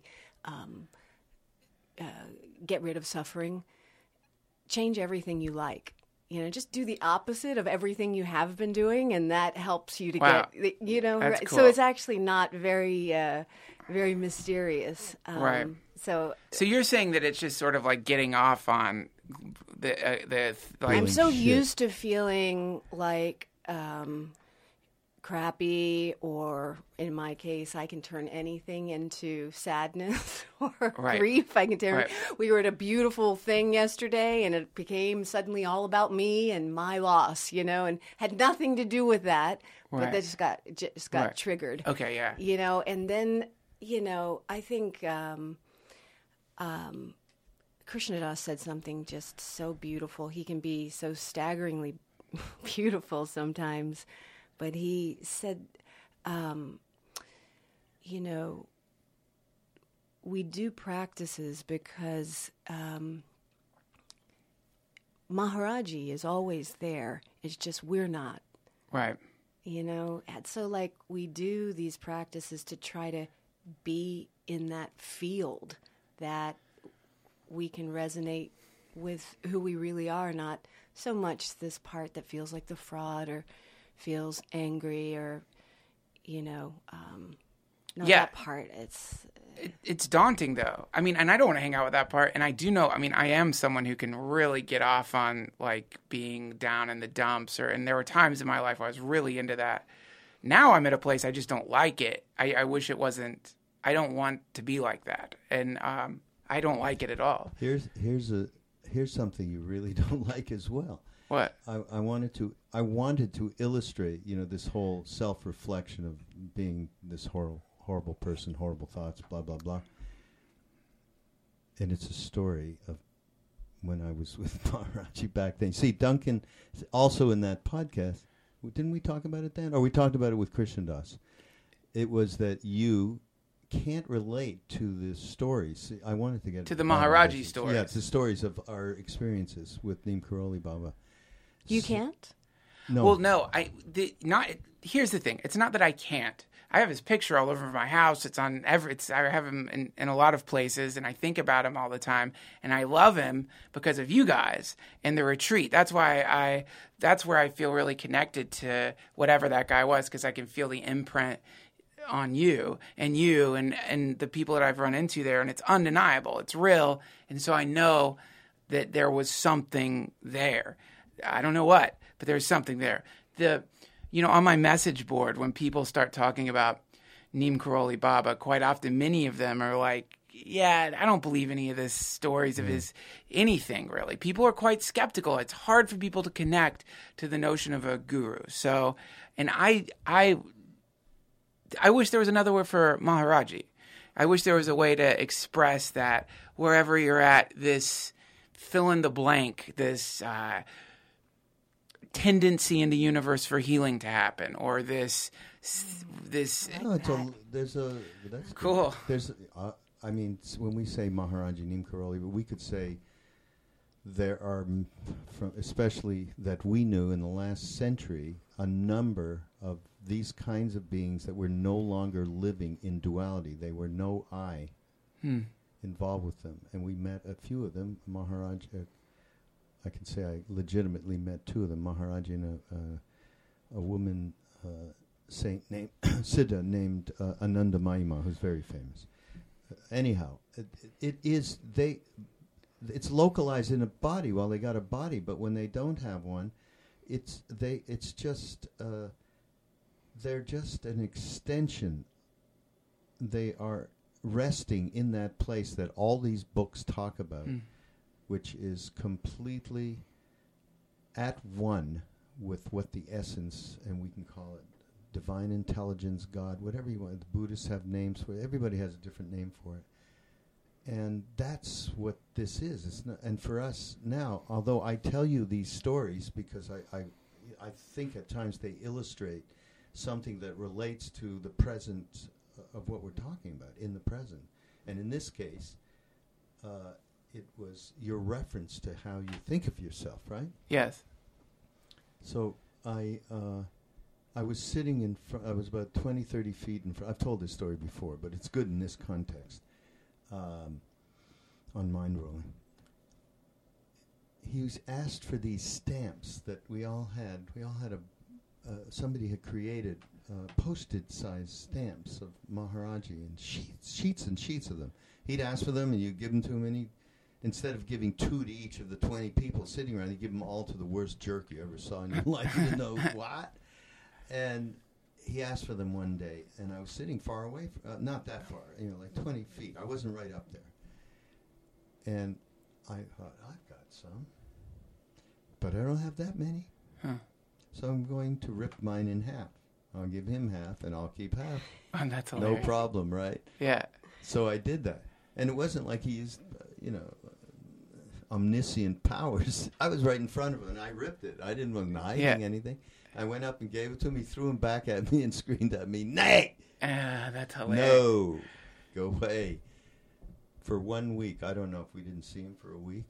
get rid of suffering. Change everything you like. Just do the opposite of everything you have been doing, and that helps you to get. That's cool. So it's actually not very, very mysterious. Right. So you're saying that it's just sort of like getting off on the like, I'm so shit. used to feeling like crappy, or in my case, I can turn anything into sadness or Right. grief. I can turn. Right. We were at a beautiful thing yesterday, and it became suddenly all about me and my loss, and had nothing to do with that, but Right. that just got Right. triggered. Okay, yeah. And then I think. Krishnadas said something just so beautiful. He can be so staggeringly beautiful sometimes, but he said, we do practices because Maharaji is always there. It's just we're not. Right. And so like we do these practices to try to be in that field that we can resonate with who we really are, not so much this part that feels like the fraud or feels angry or, not Yeah. that part. It's daunting, though. I mean, and I don't want to hang out with that part. And I do know, I mean, I am someone who can really get off on, like, being down in the dumps. And there were times in my life where I was really into that. Now I'm at a place I just don't like it. I wish it wasn't. I don't want to be like that. And I don't like it at all. Here's something you really don't like as well. What? I wanted to illustrate, this whole self-reflection of being this horrible person, horrible thoughts, blah blah blah. And it's a story of when I was with Maharaji back then. See, Duncan, also in that podcast, didn't we talk about it then? Or we talked about it with Krishnadas. It was that you can't relate to the stories. I wanted to get To the Maharaji stories. Yeah, the stories of our experiences with Neem Karoli Baba. You can't? No. Well, no. Here's the thing. It's not that I can't. I have his picture all over my house. It's on I have him in a lot of places, and I think about him all the time. And I love him because of you guys and the retreat. That's why that's where I feel really connected to whatever that guy was, because I can feel the imprint on you and the people that I've run into there, and it's undeniable. It's real. And so I know that there was something there. I don't know what, but there's something there. On my message board, when people start talking about Neem Karoli Baba, quite often many of them are like, yeah, I don't believe any of this stories of his anything, really. People are quite skeptical. It's hard for people to connect to the notion of a guru. So, and I wish there was another word for Maharaji. I wish there was a way to express that wherever you're at, this fill in the blank, this tendency in the universe for healing to happen, or this. No, that's cool. There's, I mean, when we say Maharaji Neem Karoli, we could say there are, especially that we knew in the last century, a number of these kinds of beings that were no longer living in duality. They were no I involved with them. And we met a few of them. Maharaj, I can say I legitimately met two of them, Maharaj and a woman saint named Siddha named Ananda Mahima, who's very famous. Anyhow, it's localized in a body while they got a body, but when they don't have one, they're just an extension. They are resting in that place that all these books talk about, which is completely at one with what the essence, and we can call it divine intelligence, God, whatever you want. The Buddhists have names for it. Everybody has a different name for it. And that's what this is. It's not, and for us now, although I tell you these stories because I think at times they illustrate something that relates to the present of what we're talking about in the present. And in this case, it was your reference to how you think of yourself, right? Yes. So I was sitting in front, I was about 20, 30 feet in front. I've told this story before, but it's good in this context on Mind Rolling. He was asked for these stamps that we all had. We all had somebody had created postage-sized stamps of Maharaji and sheets and sheets of them. He'd ask for them, and you'd give them to him, and instead of giving 2 to each of the 20 people sitting around, he'd give them all to the worst jerk you ever saw in your life. You know what? And he asked for them one day, and I was sitting far away, not that far, like 20 feet. I wasn't right up there. And I thought, I've got some, but I don't have that many. Huh. So I'm going to rip mine in half. I'll give him half, and I'll keep half. Oh, that's hilarious. No problem, right? Yeah. So I did that. And it wasn't like he used, omniscient powers. I was right in front of him, and I ripped it. I didn't want hiding anything. I went up and gave it to him. He threw him back at me and screamed at me, "Nay!" That's hilarious. No! Go away. For 1 week, I don't know if we didn't see him for a week.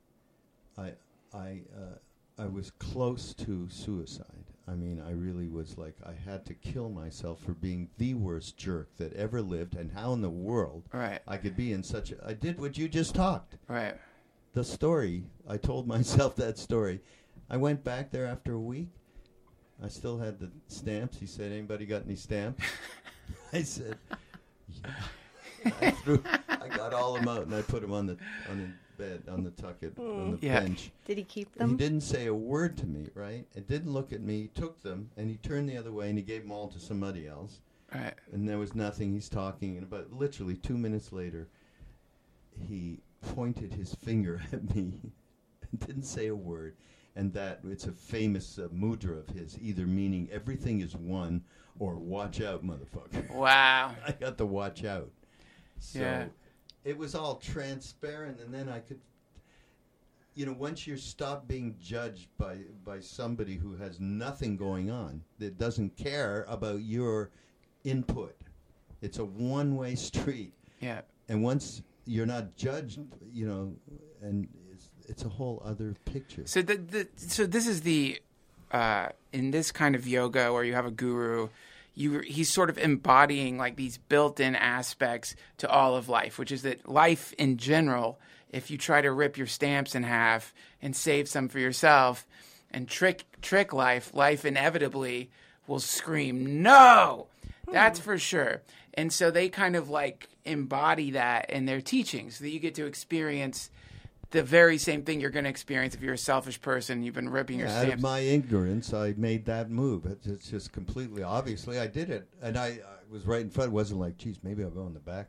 I was close to suicide. I mean, I really was like, I had to kill myself for being the worst jerk that ever lived, and how in the world I could be in such a... I did what you just talked. Right. The story, I told myself that story. I went back there after a week. I still had the stamps. He said, "Anybody got any stamps?" I said, "Yeah." I got all of them out, and I put them on the bed, on the tucket, on the bench. Did he keep them? He didn't say a word to me, right? It didn't look at me. He took them, and he turned the other way, and he gave them all to somebody else. Right. And there was nothing. He's talking, and about literally 2 minutes later, he pointed his finger at me and didn't say a word. And that, it's a famous mudra of his, either meaning everything is one or watch out, motherfucker. Wow. I got to watch out. So Yeah. it was all transparent, and then I could, once you stop being judged by somebody who has nothing going on, that doesn't care about your input, it's a one-way street. Yeah. And once you're not judged, and it's a whole other picture. So so this is the in this kind of yoga where you have a guru, he's sort of embodying like these built-in aspects to all of life, which is that life in general, if you try to rip your stamps in half and save some for yourself and trick life inevitably will scream no. That's for sure. And so they kind of like embody that in their teachings so that you get to experience the very same thing you're going to experience if you're a selfish person. You've been ripping your stamps. Out of my ignorance, I made that move. It's just completely, obviously, I did it. And I was right in front. It wasn't like, geez, maybe I'll go in the back.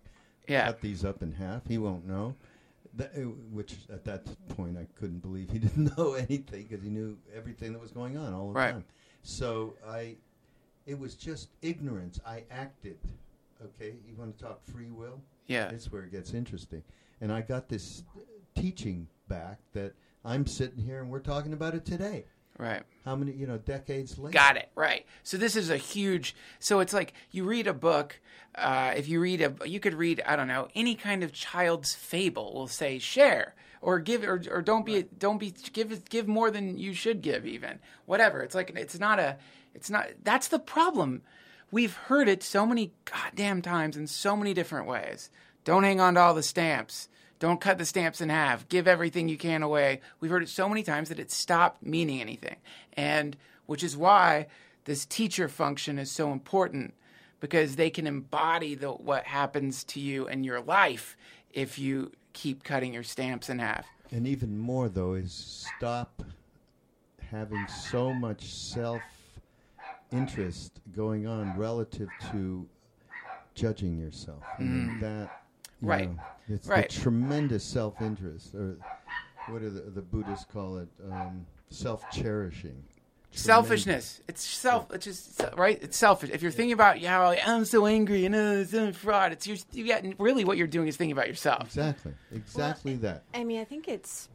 cut these up in half. He won't know. Which at that point I couldn't believe he didn't know anything because he knew everything that was going on all the time. So it was just ignorance. I acted. Okay, you want to talk free will? Yeah. That's where it gets interesting. And I got this teaching back that I'm sitting here and we're talking about it today. Right. How many, decades later? Got it. Right. So this is a huge. So it's like you read a book. If you read you could read, I don't know, any kind of child's fable. Will say share or give or don't give more than you should give. Even whatever. It's like it's not. That's the problem. We've heard it so many goddamn times in so many different ways. Don't hang on to all the stamps. Don't cut the stamps in half. Give everything you can away. We've heard it so many times that it stopped meaning anything. And which is why this teacher function is so important, because they can embody what happens to you in your life if you keep cutting your stamps in half. And even more, though, is stop having so much self-interest going on relative to judging yourself. I mean, that... Right. It's the tremendous self-interest, or what do the Buddhists call it? Self-cherishing. Selfishness. It's It's just right. It's selfish. If you're thinking about how I'm so angry and I'm a fraud, it's really what you're doing is thinking about yourself. Exactly that. I mean, I think it's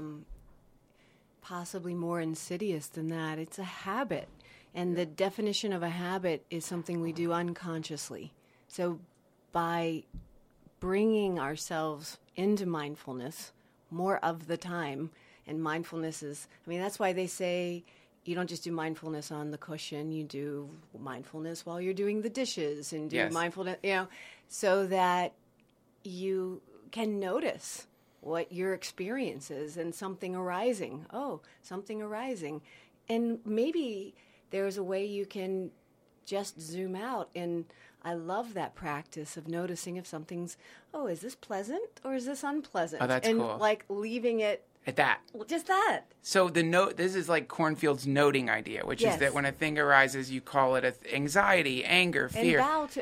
possibly more insidious than that. It's a habit, and the definition of a habit is something we do unconsciously. So by bringing ourselves into mindfulness more of the time, and mindfulness is, that's why they say you don't just do mindfulness on the cushion, you do mindfulness while you're doing the dishes, and do mindfulness, so that you can notice what your experience is and something arising. And maybe there's a way you can just zoom out. And I love that practice of noticing if something's, is this pleasant or is this unpleasant? Oh, that's cool. And like leaving it at that. Just that. So this is like Cornfield's noting idea, which is that when a thing arises, you call it anxiety, anger, fear. And bow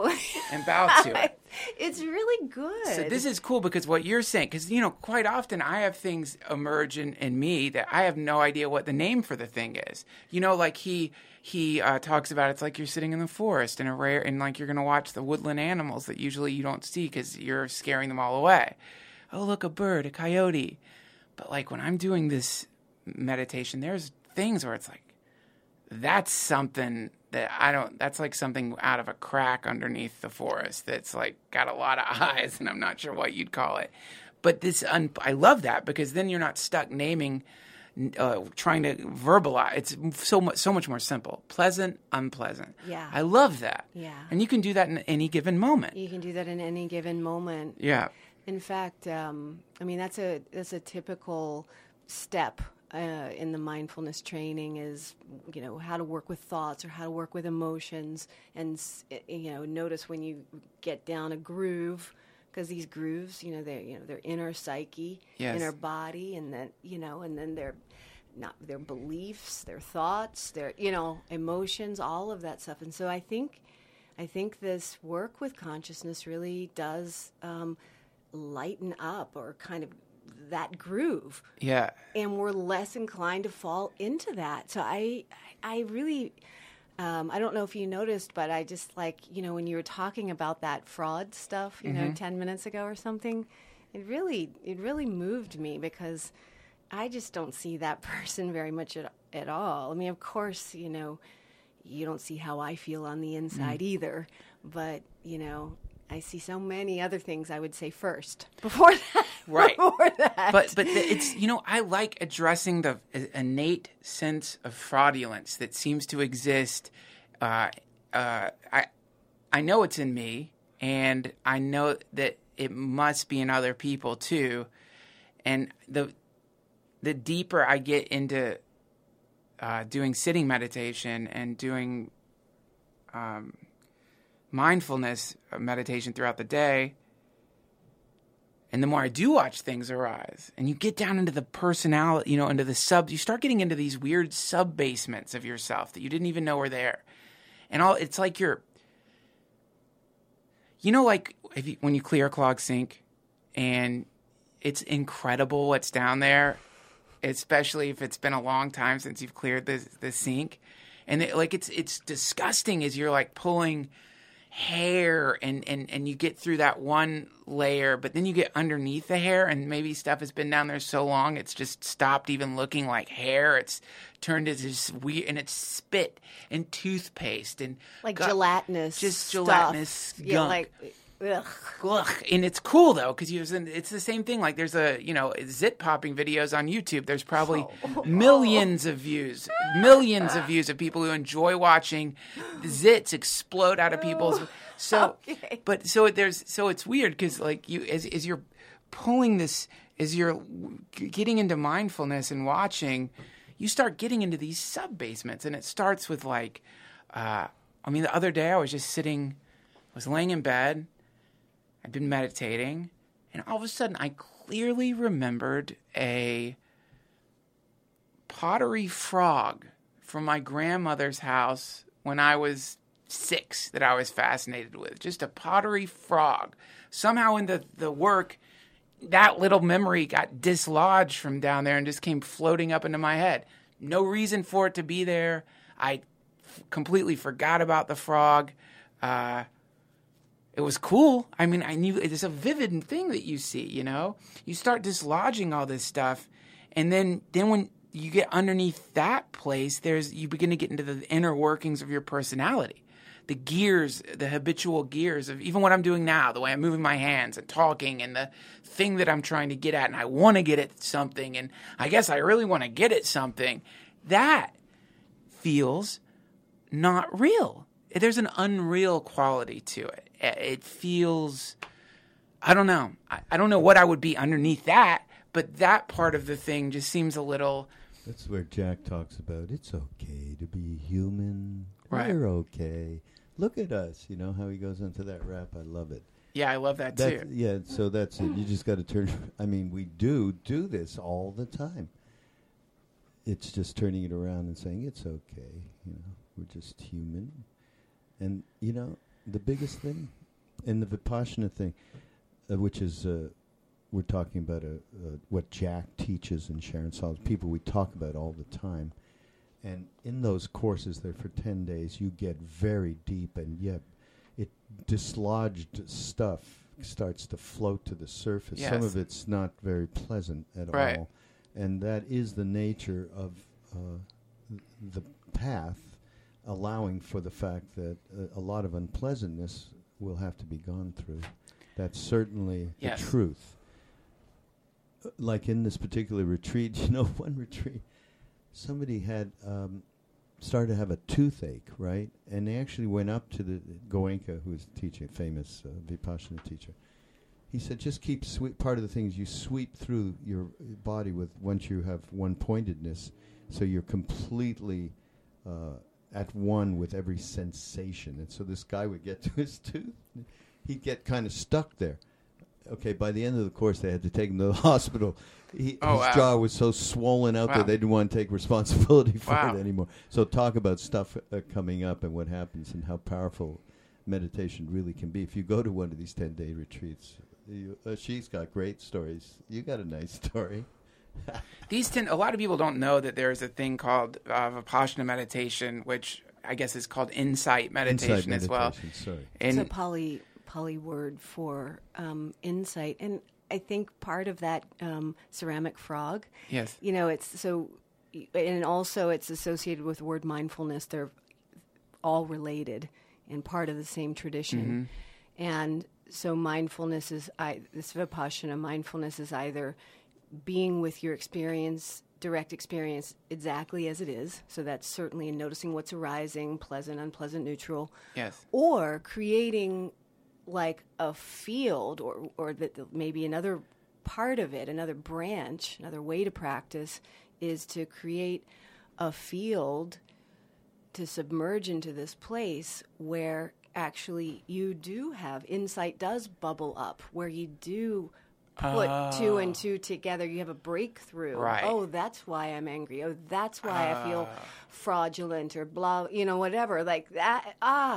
to it. It's really good. So this is cool because what you're saying, because, quite often I have things emerge in me that I have no idea what the name for the thing is. Like he talks about it's like you're sitting in the forest and like you're going to watch the woodland animals that usually you don't see because you're scaring them all away. Oh, look, a bird, a coyote. But like when I'm doing this meditation, there's things where it's like, that's something that that's like something out of a crack underneath the forest that's like got a lot of eyes, and I'm not sure what you'd call it. But I love that because then you're not stuck naming, trying to verbalize. It's so much more simple. Pleasant, unpleasant. Yeah. I love that. Yeah. And you can do that in any given moment. You can do that in any given moment. Yeah. In fact, that's a typical step in the mindfulness training is, how to work with thoughts or how to work with emotions, and notice when you get down a groove, because these grooves, they're inner psyche, inner body, and then and then their beliefs, their thoughts, their emotions, all of that stuff. And so I think this work with consciousness really does lighten up or kind of that groove. Yeah. And we're less inclined to fall into that. So I really, I don't know if you noticed, but I just when you were talking about that fraud stuff, 10 minutes ago or something, it really moved me because I just don't see that person very much at all. I mean, of course, you don't see how I feel on the inside either, but, I see so many other things I would say first before that. Right. Before that. But it's, I like addressing the innate sense of fraudulence that seems to exist. I know it's in me, and I know that it must be in other people too. And the deeper I get into doing sitting meditation and doing mindfulness meditation throughout the day, and the more I do watch things arise, and you get down into the personality, into the you start getting into these weird sub-basements of yourself that you didn't even know were there. And it's like You know, like when you clear a clogged sink, and it's incredible what's down there, especially if it's been a long time since you've cleared the sink, and it's disgusting as you're like pulling hair and you get through that one layer, but then you get underneath the hair and maybe stuff has been down there so long it's just stopped even looking like hair. It's turned into this weird, and it's spit and toothpaste and like gelatinous, just stuff. gelatinous gunk. Yeah, like ugh. Ugh. And it's cool though, because it's the same thing. Like there's zit popping videos on YouTube. There's probably millions of views of people who enjoy watching zits explode out of people's. So, Okay. but so it's weird because like you as you're pulling this, as you're getting into mindfulness and watching, you start getting into these sub basements, and it starts with like, the other day I was just sitting, I was laying in bed. I'd been meditating, and all of a sudden I clearly remembered a pottery frog from my grandmother's house when I was 6 that I was fascinated with. Just a pottery frog. Somehow in the work, that little memory got dislodged from down there and just came floating up into my head. No reason for it to be there. I completely forgot about the frog. It was cool. I mean, I knew it's a vivid thing that you see, you know? You start dislodging all this stuff, and then when you get underneath that place, you begin to get into the inner workings of your personality. The gears, the habitual gears of even what I'm doing now, the way I'm moving my hands and talking, and the thing that I'm trying to get at, and I want to get at something, and I guess I really want to get at something. That feels not real. There's an unreal quality to it. It feels, I don't know. I don't know what I would be underneath that, but that part of the thing just seems a little. That's where Jack talks about it's okay to be human. Right. We're okay. Look at us. You know how he goes into that rap? I love it. Yeah, I love that too. Yeah, so that's it. You just got to turn. I mean, we do this all the time. It's just turning it around and saying it's okay. You know, we're just human. And, you know, the biggest thing, and the Vipassana thing, which is, we're talking about what Jack teaches and Sharon Salz, people we talk about all the time. And in those courses there for 10 days, you get very deep, and yet it dislodged stuff starts to float to the surface. Yes. Some of it's not very pleasant at all. And that is the nature of the path, allowing for the fact that a lot of unpleasantness will have to be gone through. That's certainly the truth. Like in this particular retreat, you know, one retreat, somebody had started to have a toothache, right? And they actually went up to the Goenka, who was teaching, a famous Vipassana teacher. He said, just keep part of the thing is you sweep through your body with, once you have one-pointedness, so you're completely at one with every sensation. And so this guy would get to his tooth, he'd get kind of stuck there. Okay, by the end of the course, they had to take him to the hospital. His jaw was so swollen out that they didn't want to take responsibility for it anymore. So talk about stuff coming up and what happens and how powerful meditation really can be. If you go to one of these 10-day retreats, she's got great stories. You got a nice story. A lot of people don't know that there's a thing called Vipassana meditation, which I guess is called insight meditation as well. Sorry. It's a Pali word for insight, and I think part of that ceramic frog. Yes. You know, it's so, and also it's associated with the word mindfulness. They're all related and part of the same tradition, and so mindfulness is this Vipassana. Mindfulness is either being with your experience, direct experience, exactly as it is. So that's certainly in noticing what's arising, pleasant, unpleasant, neutral. Yes. Or creating like a field or that maybe another part of it, another branch, another way to practice is to create a field to submerge into this place where actually you do have insight does bubble up, where you do put two and two together. You have a breakthrough. Right. Oh, that's why I'm angry. Oh, that's why I feel fraudulent or blah, you know, whatever. Like that.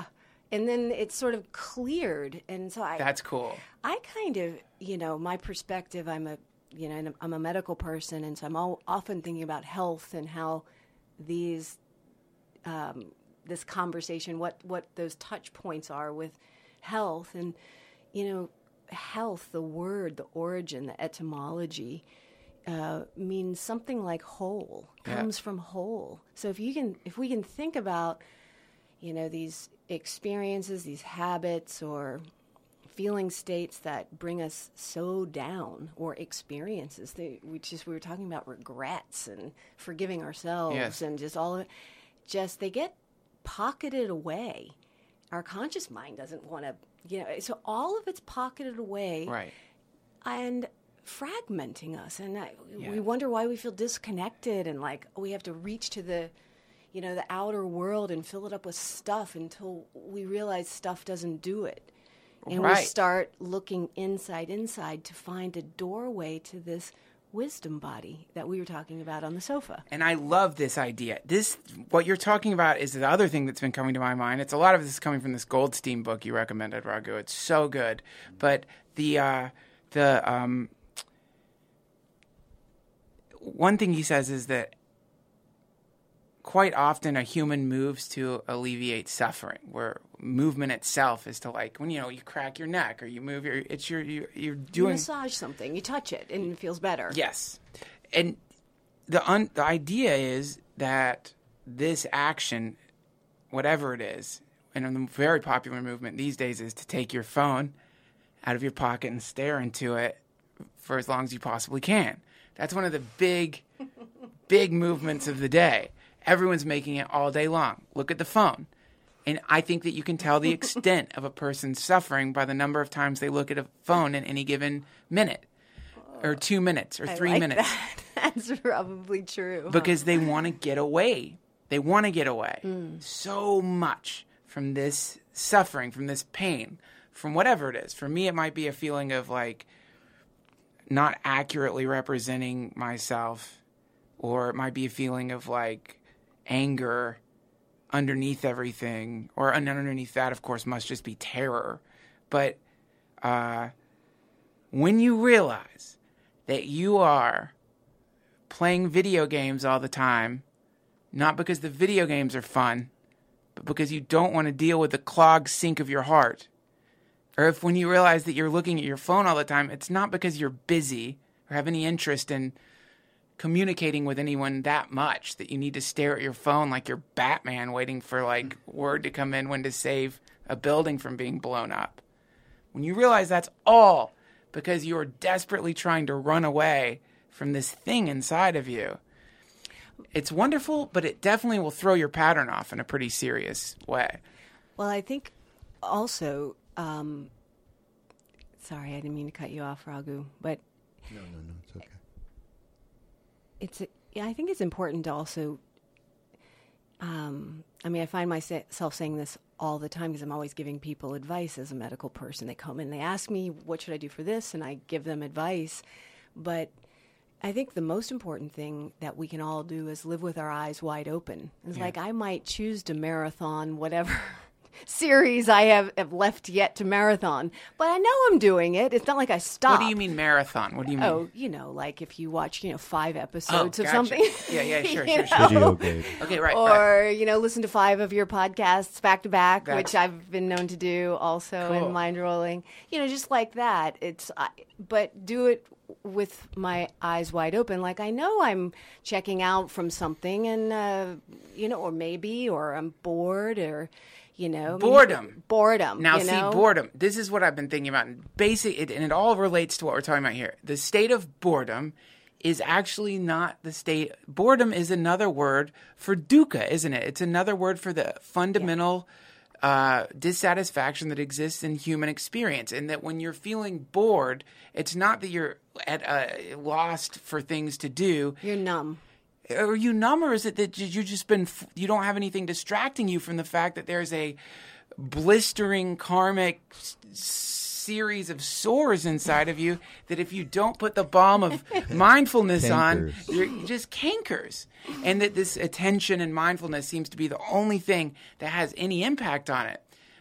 and then it's sort of cleared. And so That's cool. I kind of, my perspective, I'm a medical person, and so I'm often thinking about health and how this conversation, what those touch points are with health. And, health, the word, the origin, the etymology, means something like whole, comes from whole. So if we can think about, these experiences, these habits or feeling states that bring us so down, or experiences, we were talking about regrets and forgiving ourselves and just all of it, they get pocketed away. Our conscious mind doesn't want to, so all of it's pocketed away. Right. And fragmenting us, and we wonder why we feel disconnected, and like we have to reach to the outer world and fill it up with stuff until we realize stuff doesn't do it, and we start looking inside to find a doorway to this wisdom body that we were talking about on the sofa. And I love this idea. What you're talking about is the other thing that's been coming to my mind. It's a lot of this coming from this Goldstein book you recommended, Raghu. It's so good, but the one thing he says is that quite often a human moves to alleviate suffering, where movement itself is to, like, when you crack your neck or you move you're doing, you massage something, you touch it and it feels better. Yes. And the idea is that this action, whatever it is, and a very popular movement these days is to take your phone out of your pocket and stare into it for as long as you possibly can. That's one of the big movements of the day. Everyone's making it all day long. Look at the phone. And I think that you can tell the extent of a person's suffering by the number of times they look at a phone in any given minute, or 2 minutes, or 3 minutes. That's probably true. Because they want to get away. They want to get away so much from this suffering, from this pain, from whatever it is. For me, it might be a feeling of, like, not accurately representing myself, or it might be a feeling of, like, anger underneath everything, or underneath that, of course, must just be terror. But when you realize that you are playing video games all the time, not because the video games are fun, but because you don't want to deal with the clogged sink of your heart, or when you realize that you're looking at your phone all the time, it's not because you're busy or have any interest in communicating with anyone that much that you need to stare at your phone like you're Batman waiting for, like, word to come in when to save a building from being blown up. When you realize that's all because you're desperately trying to run away from this thing inside of you, it's wonderful, but it definitely will throw your pattern off in a pretty serious way. Well, I think also, sorry, I didn't mean to cut you off, Raghu, but No, it's okay. I think it's important to also, I find myself saying this all the time because I'm always giving people advice as a medical person. They come in, they ask me, what should I do for this? And I give them advice. But I think the most important thing that we can all do is live with our eyes wide open. It's like I might choose to marathon whatever series I have left yet to marathon, but I know I'm doing it. It's not like I stop. What do you mean marathon? What do you mean? Oh, like if you watch, 5 episodes of gotcha. something. Yeah, sure. Video game. Okay, right. Or, listen to 5 of your podcasts back to back, which I've been known to do also Cool. in mind rolling. Just like that. But do it with my eyes wide open. Like I know I'm checking out from something and, or I'm bored or, Boredom. Boredom. Now, see, boredom. This is what I've been thinking about. And it all relates to what we're talking about here. The state of boredom is actually not the state. Boredom is another word for dukkha, isn't it? It's another word for the fundamental dissatisfaction that exists in human experience. And that when you're feeling bored, it's not that you're at lost for things to do. You're numb. Are you numb, or is it that you don't have anything distracting you from the fact that there's a blistering karmic series of sores inside of you that if you don't put the balm of mindfulness on, you're just cankers. And that this attention and mindfulness seems to be the only thing that has any impact on it.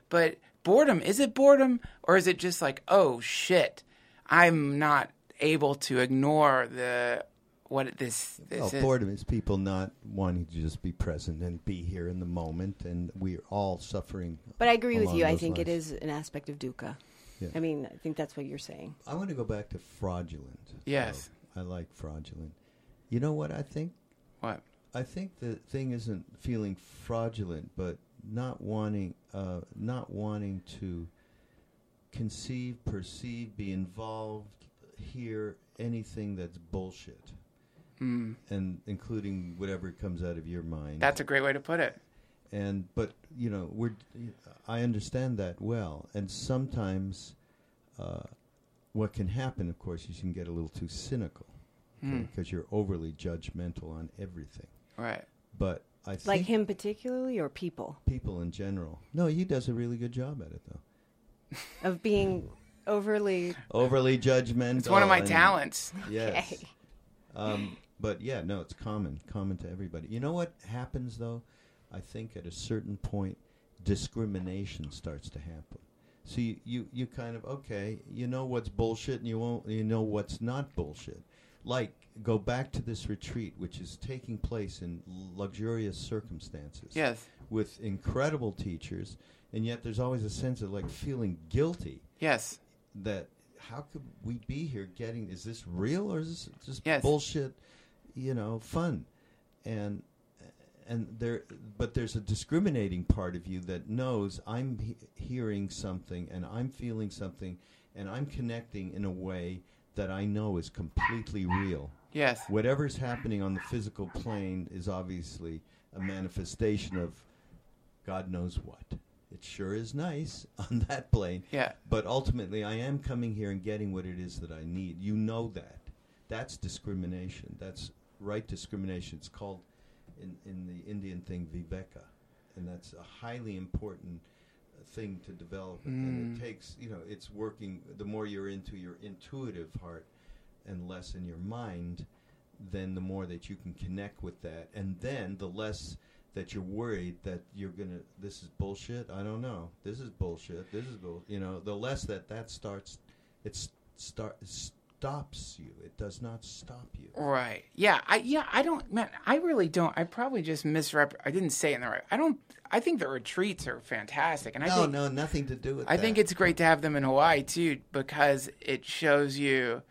But boredom, is it boredom? Or is it just like, oh, shit, I'm not able to ignore this Well, is. boredom is people not wanting to just be present and be here in the moment, and we're all suffering. But I agree with along you. I those think it lines. is an aspect of dukkha. Yeah. I mean, I think that's what you're saying. I want to go back to fraudulent. Yes. I like fraudulent. You know what I think? What? I think the thing isn't feeling fraudulent, but not wanting to conceive, perceive, be involved, hear anything that's bullshit, and including whatever comes out of your mind. That's a great way to put it. But I understand that well, and sometimes what can happen, of course, is you can get a little too cynical because you're overly judgmental on everything. Right. But I think Like him particularly, or people? people in general. No, he does a really good job at it, though. Of being overly... Overly judgmental. It's one of my and- talents. Yes. Okay. But yeah, no, it's common to everybody. You know what happens though? I think at a certain point, discrimination starts to happen. So you kind of, okay, you know what's bullshit and you know what's not bullshit. Like, go back to this retreat, which is taking place in luxurious circumstances. Yes. With incredible teachers, and yet there's always a sense of like feeling guilty Yes. that how could we be here is this real or is this just Yes. bullshit, fun? But there's a discriminating part of you that knows I'm hearing something and I'm feeling something and I'm connecting in a way that I know is completely real. Yes. Whatever's happening on the physical plane is obviously a manifestation of God knows what. It sure is nice on that plane. Yeah. But ultimately, I am coming here and getting what it is that I need. You know that. That's discrimination. That's right discrimination. It's called, in the Indian thing, viveka. And that's a highly important thing to develop. And it takes, it's working, the more you're into your intuitive heart and less in your mind, then the more that you can connect with that. And then the less that you're worried that this is bullshit. I don't know. This is bullshit. This is the less that starts, stops you. It does not stop you. Right. Yeah. I really don't. I probably just I didn't say it in the right. I think the retreats are fantastic. And I think, nothing to do with that. I think it's great to have them in Hawaii too, because it shows you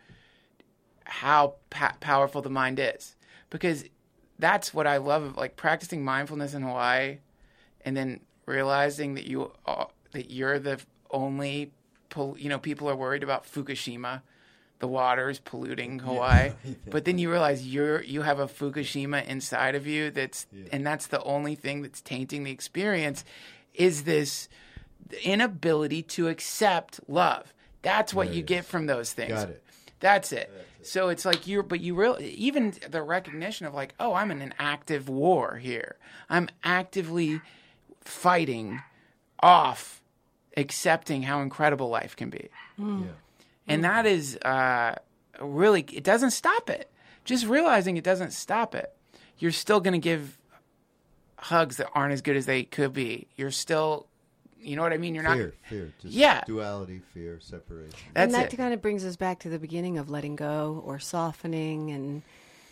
how powerful the mind is. Because that's what I love, like practicing mindfulness in Hawaii, and then realizing that you're the only, people are worried about Fukushima, the water is polluting Hawaii, but then you realize you have a Fukushima inside of you and that's the only thing that's tainting the experience, is this inability to accept love. That's what you get from those things. Got it. That's it. So it's like even the recognition of like, oh, I'm in an active war here. I'm actively fighting off accepting how incredible life can be. Yeah. And that is really, it doesn't stop it. Just realizing it doesn't stop it. You're still going to give hugs that aren't as good as they could be. You're still, you know what I mean? You're Fear. Just Yeah. duality, fear, separation. That's and that it. kind of brings us back to the beginning of letting go or softening and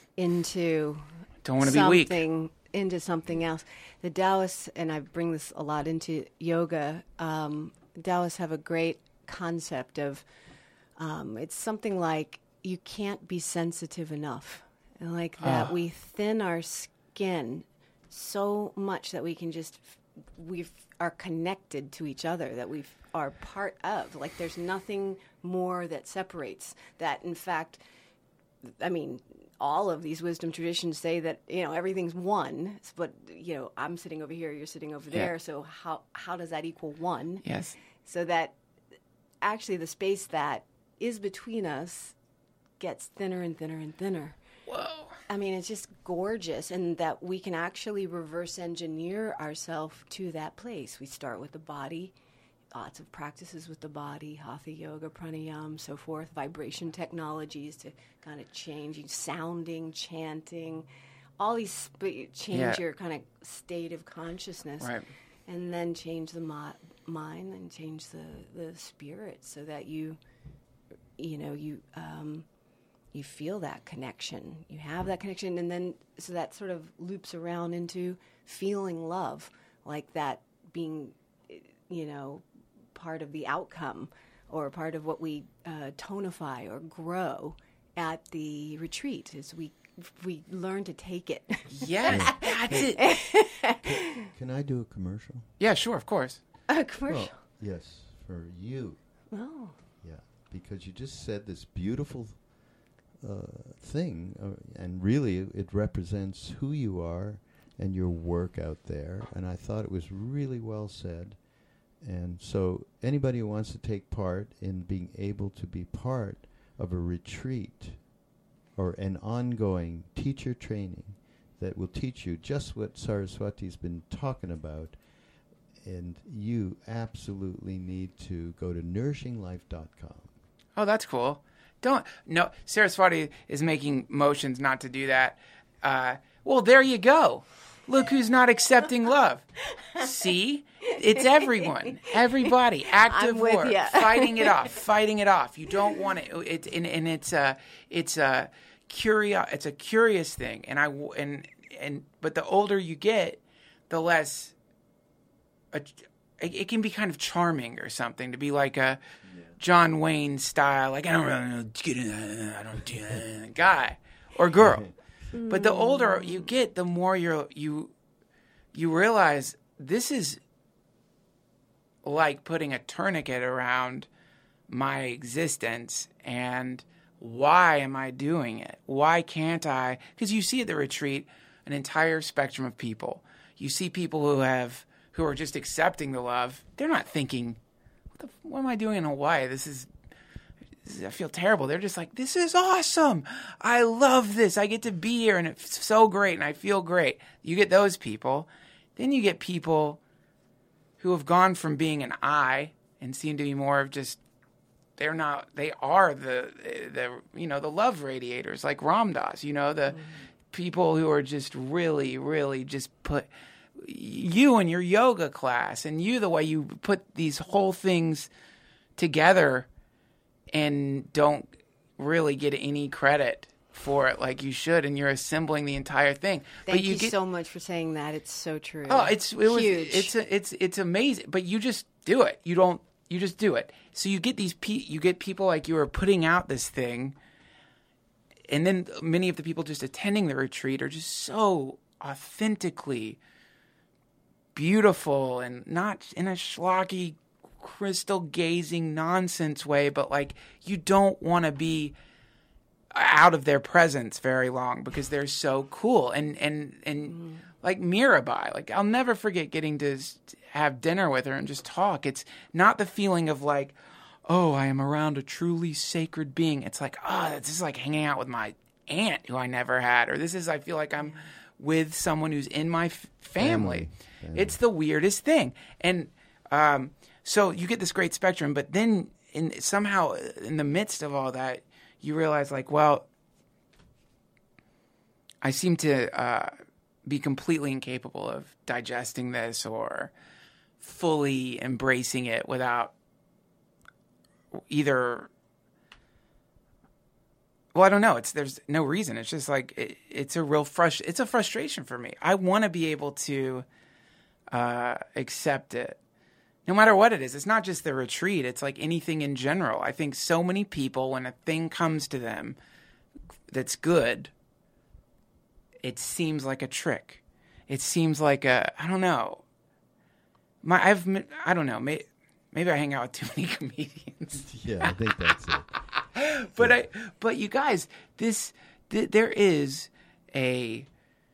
into Don't want to be weak. into something else. The Taoists, and I bring this a lot into yoga, Taoists have a great concept of, it's something like you can't be sensitive enough. And like that we thin our skin so much that we can just, we are connected to each other, that we are part of. Like there's nothing more that separates. That in fact, I mean, all of these wisdom traditions say that, everything's one, but, I'm sitting over here, you're sitting over there. Yeah. So how does that equal one? Yes. So that actually the space that is between us gets thinner and thinner and thinner. Whoa. I mean, it's just gorgeous, and that we can actually reverse engineer ourselves to that place. We start with the body, lots of practices with the body, hatha yoga, pranayama, so forth, vibration technologies to kind of change, sounding, chanting, all these change your kind of state of consciousness. Right. And then change the mind and change the spirit, so that you feel that connection. You have that connection, and then so that sort of loops around into feeling love, like that being, part of the outcome or part of what we tonify or grow at the retreat, is we learn to take it. Yes, that's it. Can I do a commercial? Yeah, sure, of course. A commercial. Well, yes, for you. Oh. Yeah, because you just said this beautiful thing, and really it represents who you are and your work out there, and I thought it was really well said. And so anybody who wants to take part in being able to be part of a retreat or an ongoing teacher training that will teach you just what Saraswati's been talking about, and you absolutely need to go to nourishinglife.com. Oh, that's cool. No, Saraswati is making motions not to do that. Well, there you go. Look who's not accepting love. See? It's everyone. Everybody. Active I'm with war. ya. Fighting it off. You don't want it. It's a curious thing. But the older you get, the less it can be kind of charming or something to be like a John Wayne style, like I don't do that guy or girl. But the older you get, the more you realize this is like putting a tourniquet around my existence, and why am I doing it? Why can't I? Because you see at the retreat an entire spectrum of people. You see people who are just accepting the love. They're not thinking, what am I doing in Hawaii? I feel terrible. They're just like, this is awesome. I love this. I get to be here, and it's so great, and I feel great. You get those people. Then you get people who have gone from being an I and seem to be more of just, they are the love radiators, like Ram Dass, the people who are just really, really just put you in your yoga class, and you, the way you put these whole things together and don't really get any credit for it like you should, and you're assembling the entire thing. Thank you so much for saying that. It's so true. Oh, huge. It's amazing. But you just do it. You just do it. So you get people like you are putting out this thing, and then many of the people just attending the retreat are just so authentically beautiful, and not in a schlocky, crystal gazing nonsense way, but like you don't want to be out of their presence very long because they're so cool. And like Mirabai, like I'll never forget getting to have dinner with her and just talk. It's not the feeling of like, oh, I am around a truly sacred being. It's like, this is like hanging out with my aunt who I never had, or I feel like I'm with someone who's in my family. It's the weirdest thing. And so you get this great spectrum, but then somehow in the midst of all that, you realize like, well, I seem to be completely incapable of digesting this or fully embracing it without either. Well, I don't know. There's no reason. It's just like it's a frustration for me. I want to be able to accept it, no matter what it is. It's not just the retreat. It's like anything in general. I think so many people, when a thing comes to them that's good, it seems like a trick. It seems like I don't know. I don't know. Maybe I hang out with too many comedians. Yeah, I think that's it. But you guys, there is an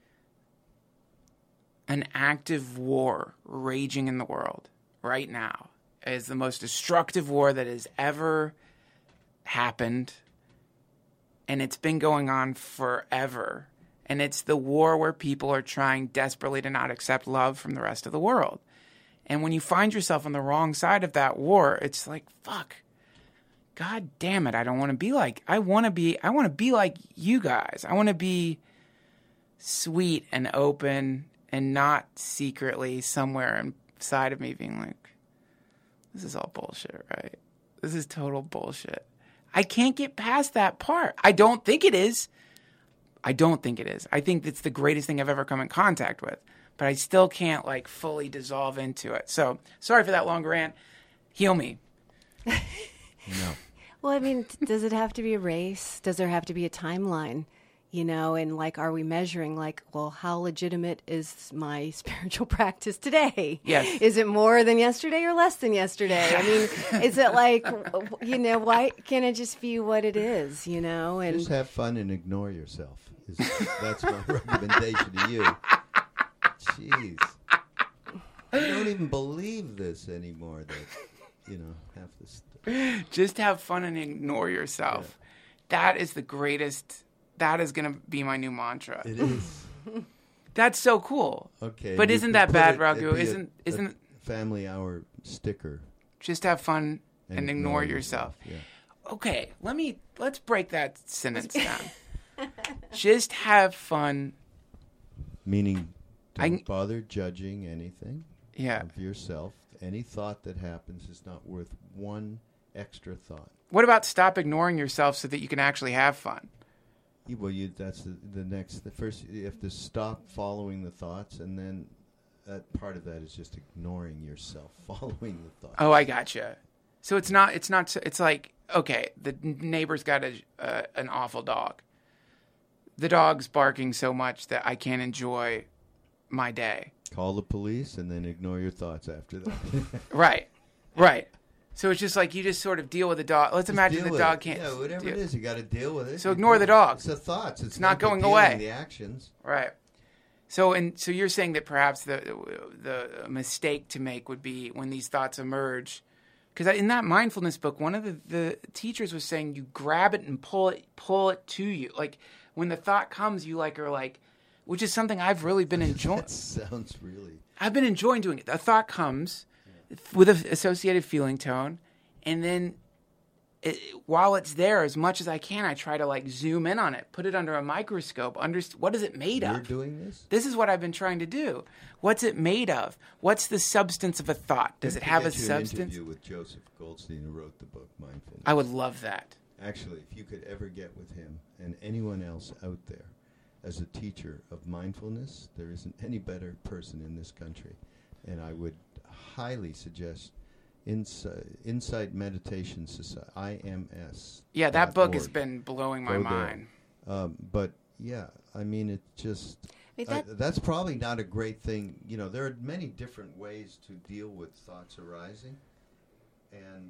active war raging in the world right now. It is the most destructive war that has ever happened, and it's been going on forever. And it's the war where people are trying desperately to not accept love from the rest of the world. And when you find yourself on the wrong side of that war, it's like, fuck. God damn it, I don't want to be like, I want to be like you guys. I want to be sweet and open and not secretly somewhere inside of me being like, this is all bullshit, right? This is total bullshit. I can't get past that part. I don't think it is. I think it's the greatest thing I've ever come in contact with. But I still can't, like, fully dissolve into it. So, sorry for that long rant. Heal me. No. Well, I mean, does it have to be a race? Does there have to be a timeline? You know, and like, are we measuring, like, well, how legitimate is my spiritual practice today? Yes. Is it more than yesterday or less than yesterday? I mean, is it like, you know, why can't it just be what it is, you know? And Just have fun and ignore yourself. That's my recommendation to you. Jeez. I don't even believe this anymore that, you know, half this stuff. Just have fun and ignore yourself. That is the greatest. That is going to be my new mantra. It is. That's so cool. Okay. But you isn't could that put bad, it- Raghu? it'd be Isn't a Family Hour sticker. just have fun and ignore yourself? Yeah. Okay, let's break that sentence down. Just have fun. Meaning, I- don't bother judging anything Yeah. of yourself. Any thought that happens is not worth one extra thought. What about stop ignoring yourself so that you can actually have fun? Well, that's the next. The first, you have to stop following the thoughts, and then that part of that is just ignoring yourself, following the thoughts. Oh, I gotcha. So it's not. It's like, okay, the neighbor's got an awful dog. The dog's barking so much that I can't enjoy my day. Call the police, and then ignore your thoughts after that. Right. So it's just like you just sort of deal with the dog. Let's imagine Deal the with dog it. can't. Yeah, whatever deal- it is, you got to deal with it. So ignore the dog. It's the thoughts. It's not the going dealing, away. The actions. Right. So you're saying that perhaps the mistake to make would be when these thoughts emerge, because in that mindfulness book, one of the teachers was saying you grab it and pull it to you. Like when the thought comes, you are like, which is something I've really been enjoying. That sounds really. I've been enjoying doing it. A thought comes with an associated feeling tone, and then while it's there, as much as I can, I try to like zoom in on it, put it under a microscope. What is it made You're of? doing this? This is what I've been trying to do. What's it made of? What's the substance of a thought? Does it have a Get you an substance? interview with Joseph Goldstein, who wrote the book Mindfulness. I would love that. Actually, if you could ever get with him and anyone else out there as a teacher of mindfulness, there isn't any better person in this country. And I would highly suggest Insight Meditation Society, IMS. Yeah, that book has .org. been blowing my Go there. mind. But yeah, I mean, it just mean, that's probably not a great thing. You know, there are many different ways to deal with thoughts arising, and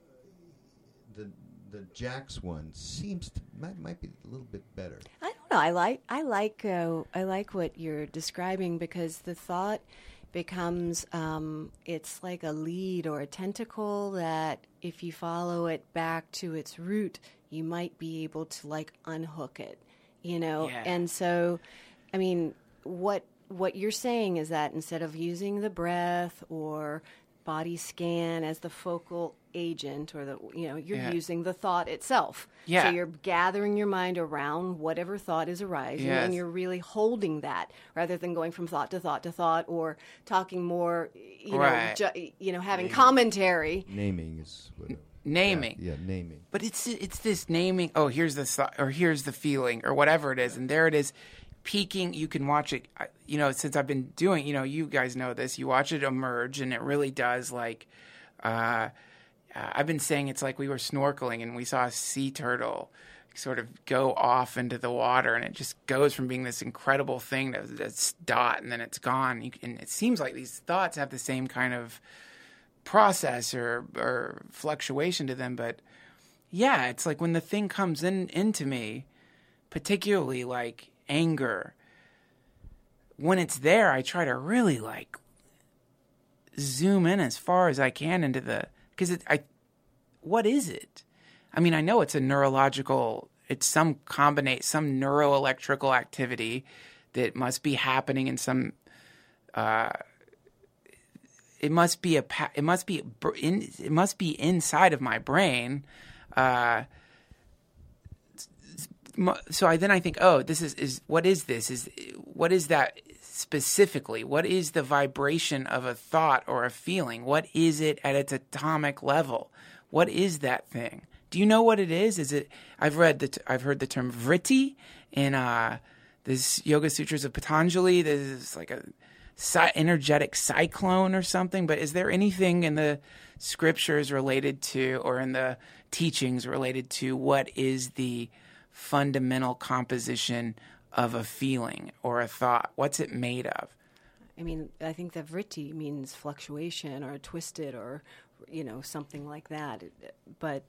the Jack's one might be a little bit better. I don't know. I like what you're describing, because the thought becomes it's like a lead or a tentacle that if you follow it back to its root, you might be able to like unhook it, you know. Yeah. And so, I mean, what you're saying is that instead of using the breath or body scan as the focal agent, or you're Yeah. using the thought itself. Yeah. So you're gathering your mind around whatever thought is arising, Yes. and you're really holding that rather than going from thought to thought to thought, or talking more, Right. Having commentary. Naming is what. Naming. Yeah, naming. But it's this naming. Oh, here's the thought, or here's the feeling, or whatever it is, and there it is, peaking. You can watch it. Since I've been doing. You guys know this. You watch it emerge, and it really does. Like, I've been saying it's like we were snorkeling and we saw a sea turtle sort of go off into the water, and it just goes from being this incredible thing to this dot, and then it's gone. And it seems like these thoughts have the same kind of process or fluctuation to them, but yeah, it's like when the thing comes into me, particularly like anger, when it's there, I try to really like zoom in as far as I can into what is it? I mean, I know it's a neurological, it's some neuroelectrical activity that must be happening in some, it must be inside of my brain. So I think, oh, this is what is this? What is that specifically? What is the vibration of a thought or a feeling? What is it at its atomic level? What is that thing? Do you know what it is? Is it? I've heard the term vritti in this Yoga Sutras of Patanjali. There's like a energetic cyclone or something. But is there anything in the scriptures related to, or in the teachings related to, what is the fundamental composition of a feeling or a thought? What's it made of? I mean, I think that vritti means fluctuation or twisted or, something like that. But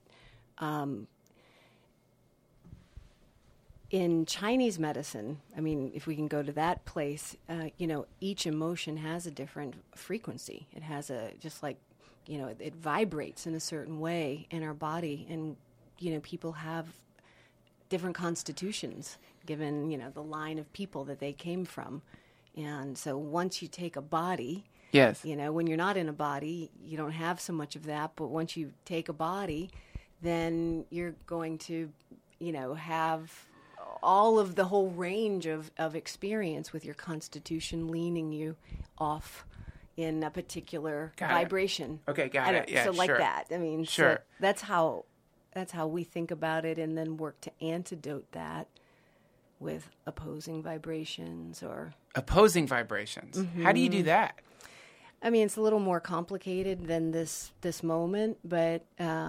in Chinese medicine, I mean, if we can go to that place, each emotion has a different frequency. It has it vibrates in a certain way in our body. And, people have different constitutions given, the line of people that they came from. And so once you take a body, yes, when you're not in a body, you don't have so much of that. But once you take a body, then you're going to, have all of the whole range of experience with your constitution leaning you off in a particular vibration. Okay, got it. Yeah, so like sure. that. I mean, sure. So that's how we think about it, and then work to antidote that with opposing vibrations or opposing vibrations. Mm-hmm. How do you do that? I mean, it's a little more complicated than this moment, but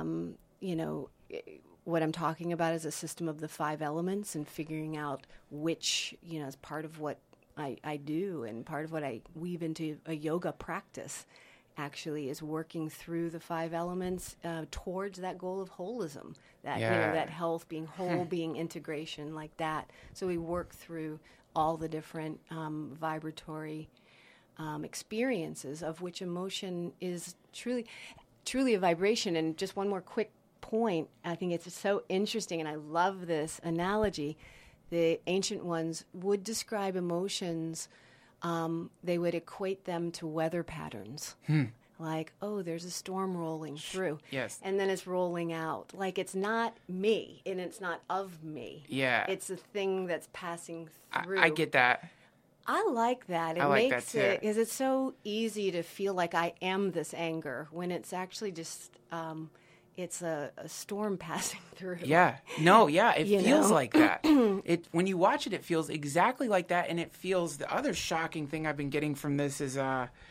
what I'm talking about is a system of the 5 elements and figuring out which, is part of what I do, and part of what I weave into a yoga practice actually is working through the 5 elements towards that goal of holism, that that health, being whole, being integration, like that. So we work through all the different vibratory experiences of which emotion is truly a vibration. And just one more quick point, I think it's so interesting, and I love this analogy. The ancient ones would describe emotions, they would equate them to weather patterns. Like, oh, there's a storm rolling through. Yes. And then it's rolling out. Like, it's not me, and it's not of me. Yeah. It's a thing that's passing through. I get that. I like that. It I like makes that too. it, because it's so easy to feel like I am this anger when it's actually just, it's a storm passing through. Yeah. No, yeah. It You feels know? like that. When you watch it, it feels exactly like that. And it feels, the other shocking thing I've been getting from this is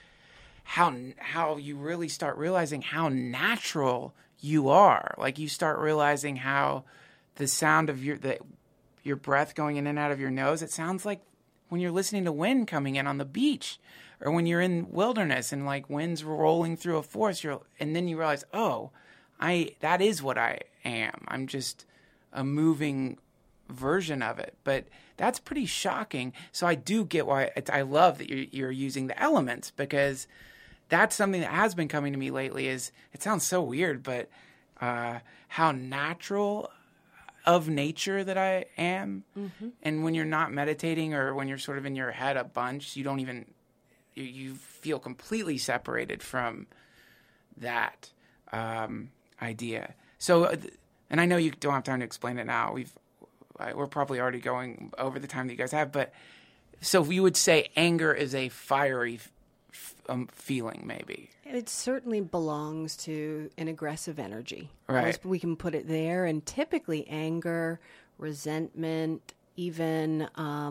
how you really start realizing how natural you are. Like, you start realizing how the sound of your breath going in and out of your nose, it sounds like when you're listening to wind coming in on the beach, or when you're in wilderness and like wind's rolling through a forest, and then you realize, oh, that is what I am. I'm just a moving version of it. But that's pretty shocking. So I do get why I love that you're using the elements, because that's something that has been coming to me lately. Is, it sounds so weird, but how natural of nature that I am. Mm-hmm. And when you're not meditating, or when you're sort of in your head a bunch, you don't even, you feel completely separated from that idea. So, and I know you don't have time to explain it now. We're probably already going over the time that you guys have, but so you would say anger is a fiery feeling, maybe. It certainly belongs to an aggressive energy. Right. We can put it there, and typically anger, resentment, even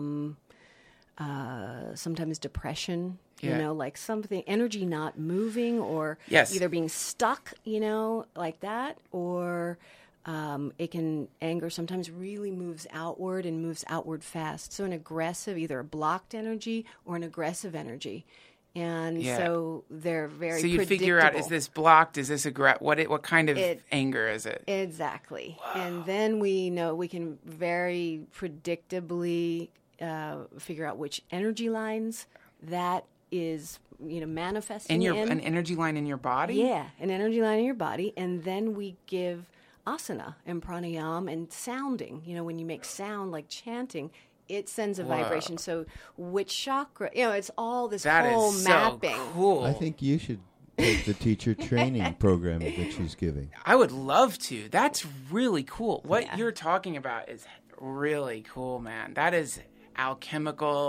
sometimes depression. Yeah. Like something, energy not moving, or Yes. either being stuck, like that, or anger sometimes really moves outward and moves outward fast. So an aggressive, either a blocked energy or an aggressive energy. And so they're very So you figure out, is this blocked? Is this what kind of anger is it? Exactly. Wow. And then we can very predictably figure out which energy lines that is, manifesting an energy line in your body? Yeah, an energy line in your body. And then we give asana and pranayama and sounding. When you make sound like chanting, it sends a vibration. So which chakra, it's all this whole mapping. So cool. I think you should take the teacher training program that she's giving. I would love to. That's really cool. What you're talking about is really cool, man. That is alchemical.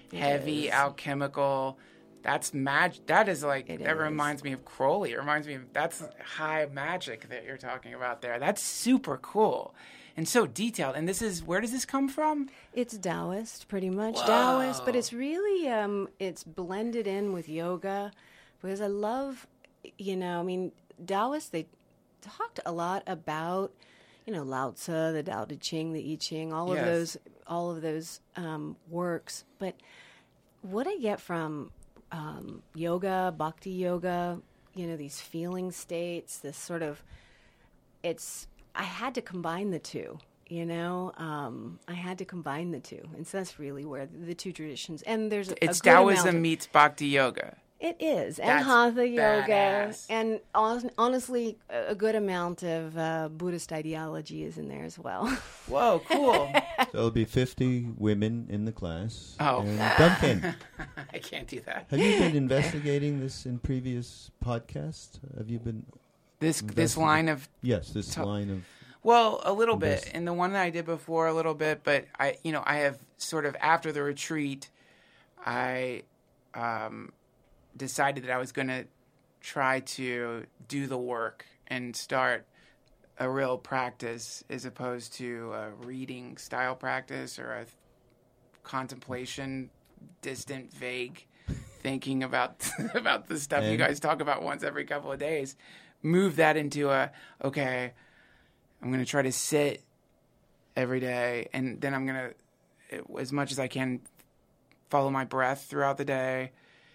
heavy, is. alchemical. That's magic. That is like, It that is. reminds me of Crowley. It reminds me of, that's high magic that you're talking about there. That's super cool and so detailed. And this is, where does this come from? It's Taoist, pretty much. Whoa. Taoist, but it's really, it's blended in with yoga because I love, I mean, Taoists, they talked a lot about, Lao Tzu, the Tao Te Ching, the I Ching, all Yes. of those works. But what I get from yoga, bhakti yoga, these feeling states, this sort of, I had to combine the two, I had to combine the two. And so that's really where the two traditions, and there's It's a good amount Taoism of- meets Bhakti Yoga. It is, and That's Hatha yoga, badass. and honestly, a good amount of Buddhist ideology is in there as well. Whoa, cool. So there'll be 50 women in the class. Oh. And Duncan, I can't do that. have you been investigating this in previous podcasts? Have you been? This line of, Yes, this line of. well, a little bit. Invest- And the one that I did before, a little bit. But I have sort of, after the retreat, I decided that I was going to try to do the work and start a real practice as opposed to a reading style practice or a contemplation, distant, vague thinking about about the stuff you And- guys talk about once every couple of days. Move that into okay, I'm going to try to sit every day, and then I'm going to, as much as I can, follow my breath throughout the day.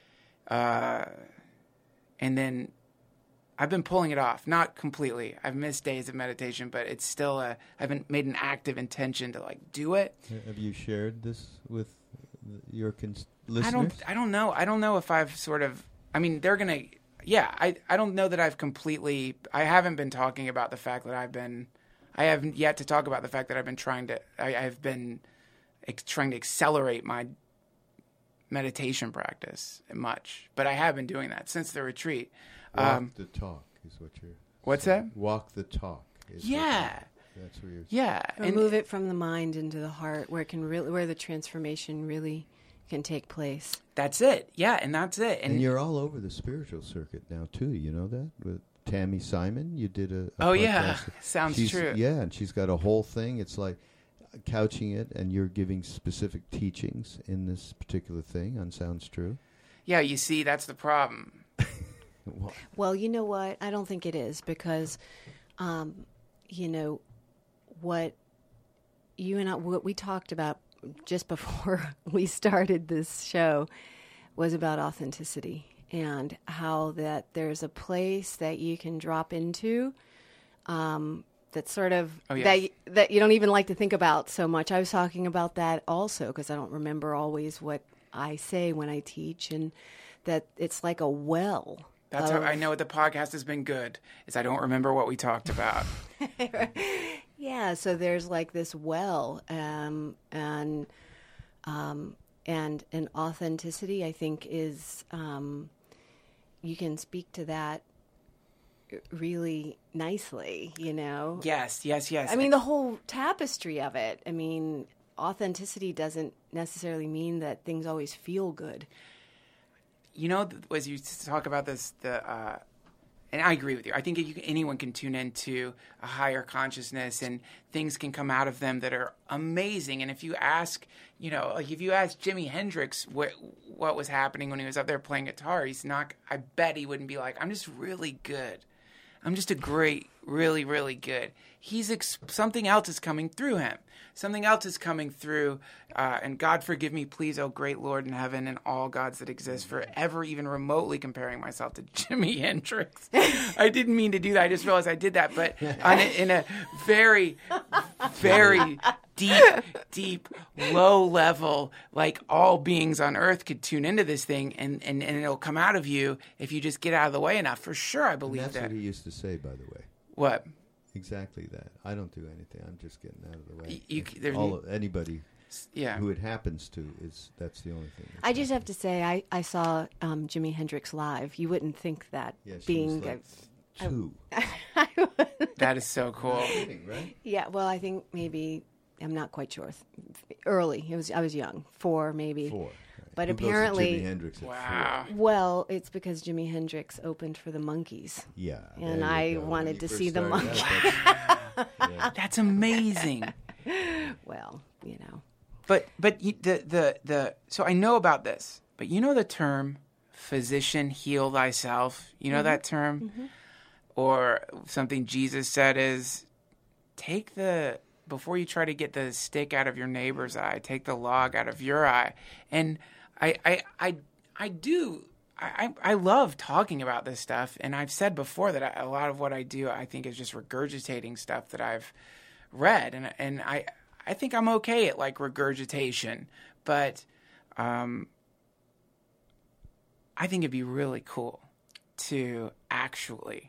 And then I've been pulling it off, not completely. I've missed days of meditation, but it's still I've made an active intention to do it. Have you shared this with your listeners? I don't know. I don't know if I've sort of, I mean, they're going to, yeah, I don't know that I've completely, I haven't been talking about the fact that I haven't yet to talk about the fact that I've been trying to, I've been trying to accelerate my meditation practice much, but I have been doing that since the retreat. Walk the talk is what you're. What's saying. that? Walk the talk. Is what Yeah. that's where you're. Yeah. Or move it from the mind into the heart, where it can really, where the transformation really can take place. That's it. Yeah, and that's it. And you're all over the spiritual circuit now too. You know that with Tammy Simon, you did a Oh, yeah. podcast. Sounds She's- true. Yeah, and she's got a whole thing. It's like couching it, and you're giving specific teachings in this particular thing on Sounds True. Yeah, you see, that's the problem. Well, Well, you know what? I don't think it is because, what you and I, what we talked about just before we started this show was about authenticity and how that there's a place that you can drop into that sort of Oh, yes. that you don't even like to think about so much. I was talking about that also because I don't remember always what I say when I teach, and that it's like a well. That's how I know the podcast has been good, is I don't remember what we talked about. Yeah, so there's like this well, and authenticity, I think, is you can speak to that really nicely, Yes. I mean, the whole tapestry of it. I mean, authenticity doesn't necessarily mean that things always feel good. As you talk about this, and I agree with you. I think anyone can tune into a higher consciousness, and things can come out of them that are amazing. And if you ask, if you ask Jimi Hendrix what was happening when he was up there playing guitar, he's not. I bet he wouldn't be like, "I'm just really good. I'm just a great, really, really good." He's something else is coming through him. Something else is coming through, and God forgive me, please, oh great Lord in heaven and all gods that exist, for ever even remotely comparing myself to Jimi Hendrix. I didn't mean to do that. I just realized I did that, but in a very, very deep, low level, like all beings on earth could tune into this thing, and it'll come out of you if you just get out of the way enough. For sure, I and believe that's that. what he used to say, by the way. What? Exactly that. I don't do anything. I'm just getting out of the way. there's Anybody Yeah. who it happens to that's the only thing. I just have to say, I saw Jimi Hendrix live. You wouldn't think that Yeah, she being was like two. That is so cool. Kidding, right? Yeah, well, I think maybe I'm not quite sure. Early, I was young, 4 maybe. 4. But Who goes to apparently, Jimi Hendrix at Wow. well, it's because Jimi Hendrix opened for the Monkees. 4? Yeah. And there you I go. When wanted you to first see the started out, yeah. That's amazing. Well, you know. But so I know about this, but you know the term physician heal thyself? You know that term? Or something Jesus said is before you try to get the stick out of your neighbor's eye, take the log out of your eye. And I love talking about this stuff. And I've said before that a lot of what I do, I think is just regurgitating stuff that I've read. And I think I'm okay at like regurgitation, but I think it'd be really cool to actually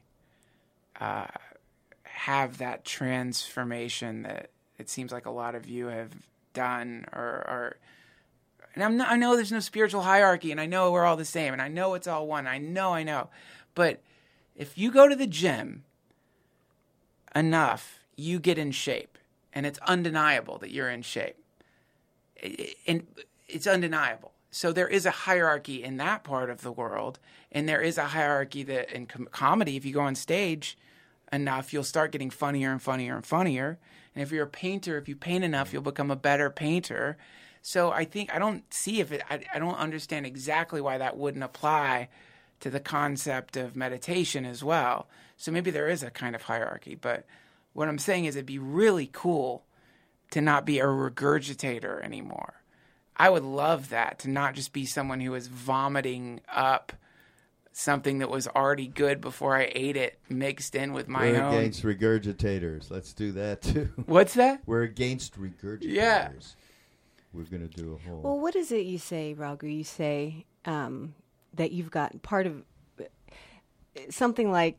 have that transformation that it seems like a lot of you have done, or and I know there's no spiritual hierarchy, and I know we're all the same, and I know it's all one. I know, but if you go to the gym enough, you get in shape, and it's undeniable that you're in shape, and it's undeniable. So there is a hierarchy in that part of the world, and there is a hierarchy that in comedy, if you go on stage enough, you'll start getting funnier and funnier and funnier. And if you're a painter, if you paint enough, you'll become a better painter. So I think I don't understand exactly why that wouldn't apply to the concept of meditation as well. So maybe there is a kind of hierarchy, but what I'm saying is it'd be really cool to not be a regurgitator anymore. I would love that, to not just be someone who is vomiting up something that was already good before I ate it, mixed in with my We're own. against regurgitators. Let's do that too. What's that? We're against regurgitators. Yeah. We're going to do a whole. Well, what is it you say, Raghu? You say that you've got part of something like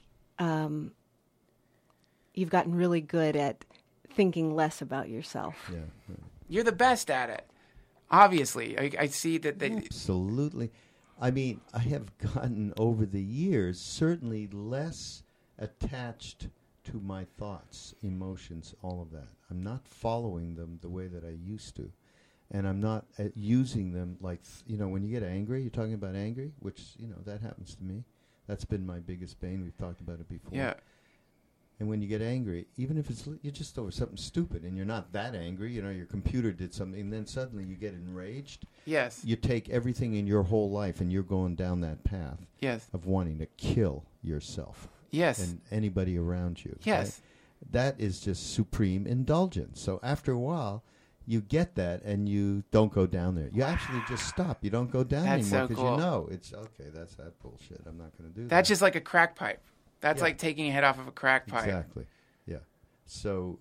you've gotten really good at thinking less about yourself. Yeah. You're the best at it. Obviously, I see that they. Absolutely. I mean, I have gotten over the years certainly less attached to my thoughts, emotions, all of that. I'm not following them the way that I used to. And I'm not using them like, when you get angry, you're talking about angry, which, that happens to me. That's been my biggest bane. We've talked about it before. Yeah. And when you get angry, even if you're just over something stupid and you're not that angry, your computer did something, and then suddenly you get enraged. Yes. You take everything in your whole life and you're going down that path Yes. of wanting to kill yourself. Yes. And anybody around you. Yes. Right? That is just supreme indulgence. So after a while, you get that and you don't go down there. You actually just stop. You don't go down That's anymore so because cool. you know it's okay. That's that bullshit. I'm not going to do that. That's just like a crack pipe. That's Yeah. like taking a head off of a crack pipe. Exactly. Yeah. So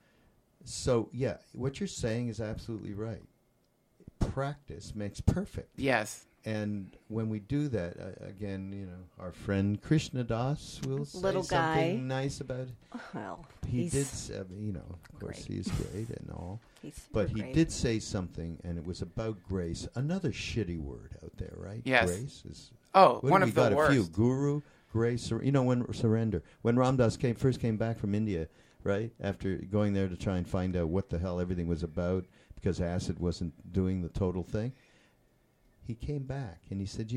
yeah, what you're saying is absolutely right. Practice makes perfect. Yes. And when we do that, again, our friend Krishna Das will say Little guy. something nice about it. Well, He he's did, of course, great. he's great and all. He's super But he great. did say something, and it was about grace. Another shitty word out there, right? Yes. Grace is. Oh, What one have of we the got? worst. A few. Guru, grace, when surrender. When Ram Dass first came back from India, right, after going there to try and find out what the hell everything was about, because acid wasn't doing the total thing, he came back and he said,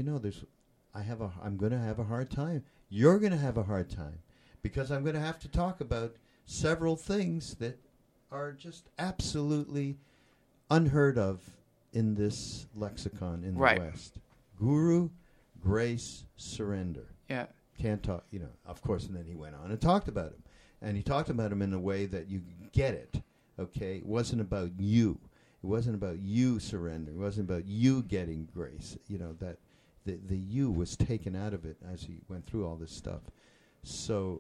I'm going to have a hard time. You're going to have a hard time, because I'm going to have to talk about several things that are just absolutely unheard of in this lexicon in Right. the West. Guru, grace, surrender. Yeah. Can't talk, of course. And then he went on and talked about him. And he talked about him in a way that you get it, okay? It wasn't about you. It wasn't about you surrendering. It wasn't about you getting grace. That the you was taken out of it as he went through all this stuff. So,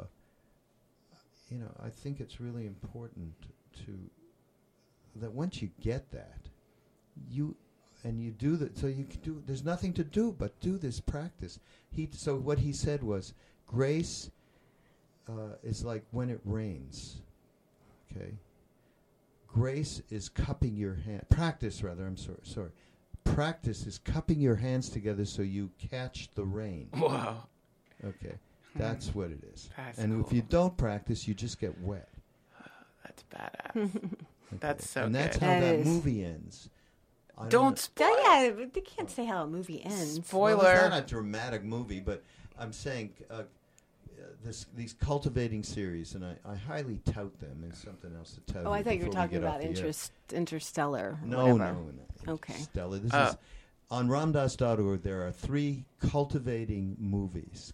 I think it's really important that once you get that, you do that. So you can do. There's nothing to do but do this practice. So what he said was, grace is like when it rains. Okay. Grace is cupping your hand. Practice, rather. I'm sorry. Practice is cupping your hands together so you catch the rain. Whoa. Okay. That's what it is. That's and if cool. you don't practice, you just get wet. That's badass. Okay. That's so And that's good. how That that is. movie ends. Don't spoil. Oh, yeah, but they can't say how a movie ends. Spoiler. Well, it's not a dramatic movie, but I'm saying these cultivating series, and I highly tout them. There's something else to tell you. Oh, I thought you were before we talking get off about the air. Interstellar. No. Whatever. Okay. Interstellar. This is on Ramdas.org. There are 3 cultivating movies.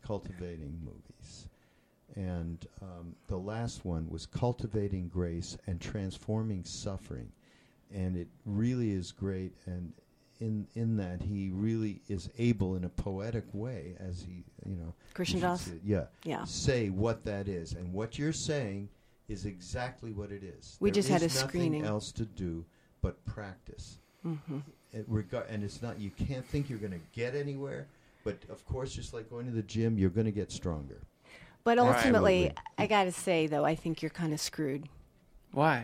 And the last one was Cultivating Grace and Transforming Suffering. And it really is great. And in that, he really is able, in a poetic way, as he, Krishna you should Das? say- Yeah. say what that is. And what you're saying is exactly what it is. We There just had is a screening. nothing else to do but practice. Mm-hmm. And it's not, you can't think you're going to get anywhere, but of course, just like going to the gym, you're going to get stronger. But ultimately, Absolutely. I got to say, though, I think you're kind of screwed. Why?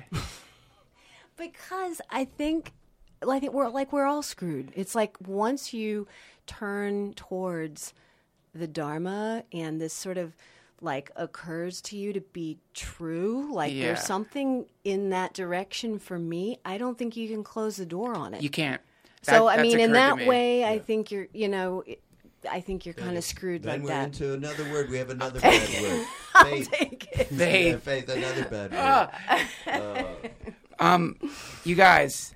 Because I think we're all screwed. It's like once you turn towards the Dharma and this sort of like occurs to you to be true, like Yeah. there's something in that direction for me, I don't think you can close the door on it. You can't. So I That's mean, in occurred to that me. way, I think you're, I think you're kind of screwed Then like we're that. into another word. We have another bad word. Faith. Take it. Faith. Faith, another bad word. You guys,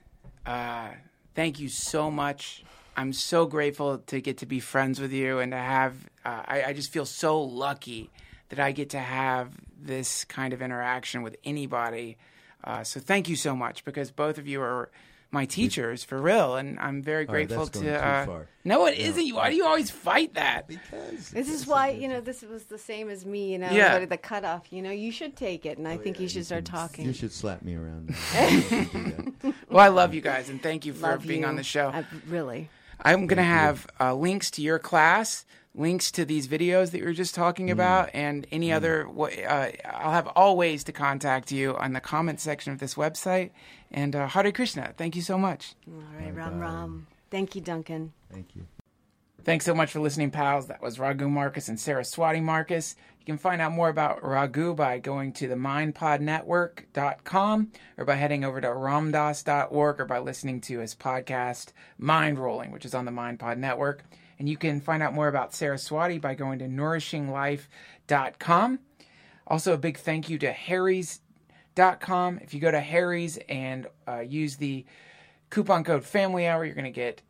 thank you so much. I'm so grateful to get to be friends with you and to have. I just feel so lucky that I get to have this kind of interaction with anybody. So thank you so much, because both of you are my teachers for real, and I'm very All right, grateful that's to. going too far. No, it isn't. Why do you always fight that? Because This is why, this was the same as me, Yeah. but the cutoff, you should take it, and I think you should start talking. You should slap me around. You should do that. Well, I love you guys, and thank you for Love being you. on the show. Really. I'm going to have links to your class, links to these videos that you were just talking about, and any other. I'll have all ways to contact you on the comment section of this website. And Hare Krishna. Thank you so much. All right, Ram Bye-bye. Ram. Thank you, Duncan. Thank you. Thanks so much for listening, pals. That was Raghu Marcus and Saraswati Marcus. You can find out more about Raghu by going to the mindpodnetwork.com or by heading over to ramdas.org or by listening to his podcast, Mind Rolling, which is on the MindPod Network. And you can find out more about Saraswati by going to nourishinglife.com. Also, a big thank you to Harry's.com. If you go to Harry's and use the coupon code Family Hour, you're going to get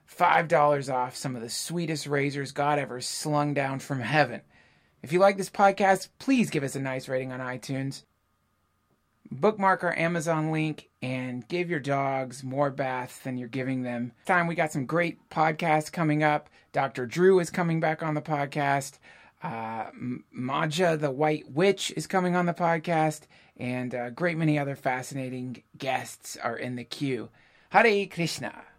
$5 off some of the sweetest razors God ever slung down from heaven. If you like this podcast, please give us a nice rating on iTunes. Bookmark our Amazon link and give your dogs more baths than you're giving them. This time we got some great podcasts coming up. Dr. Drew is coming back on the podcast. Maja the White Witch is coming on the podcast. And a great many other fascinating guests are in the queue. Hare Krishna.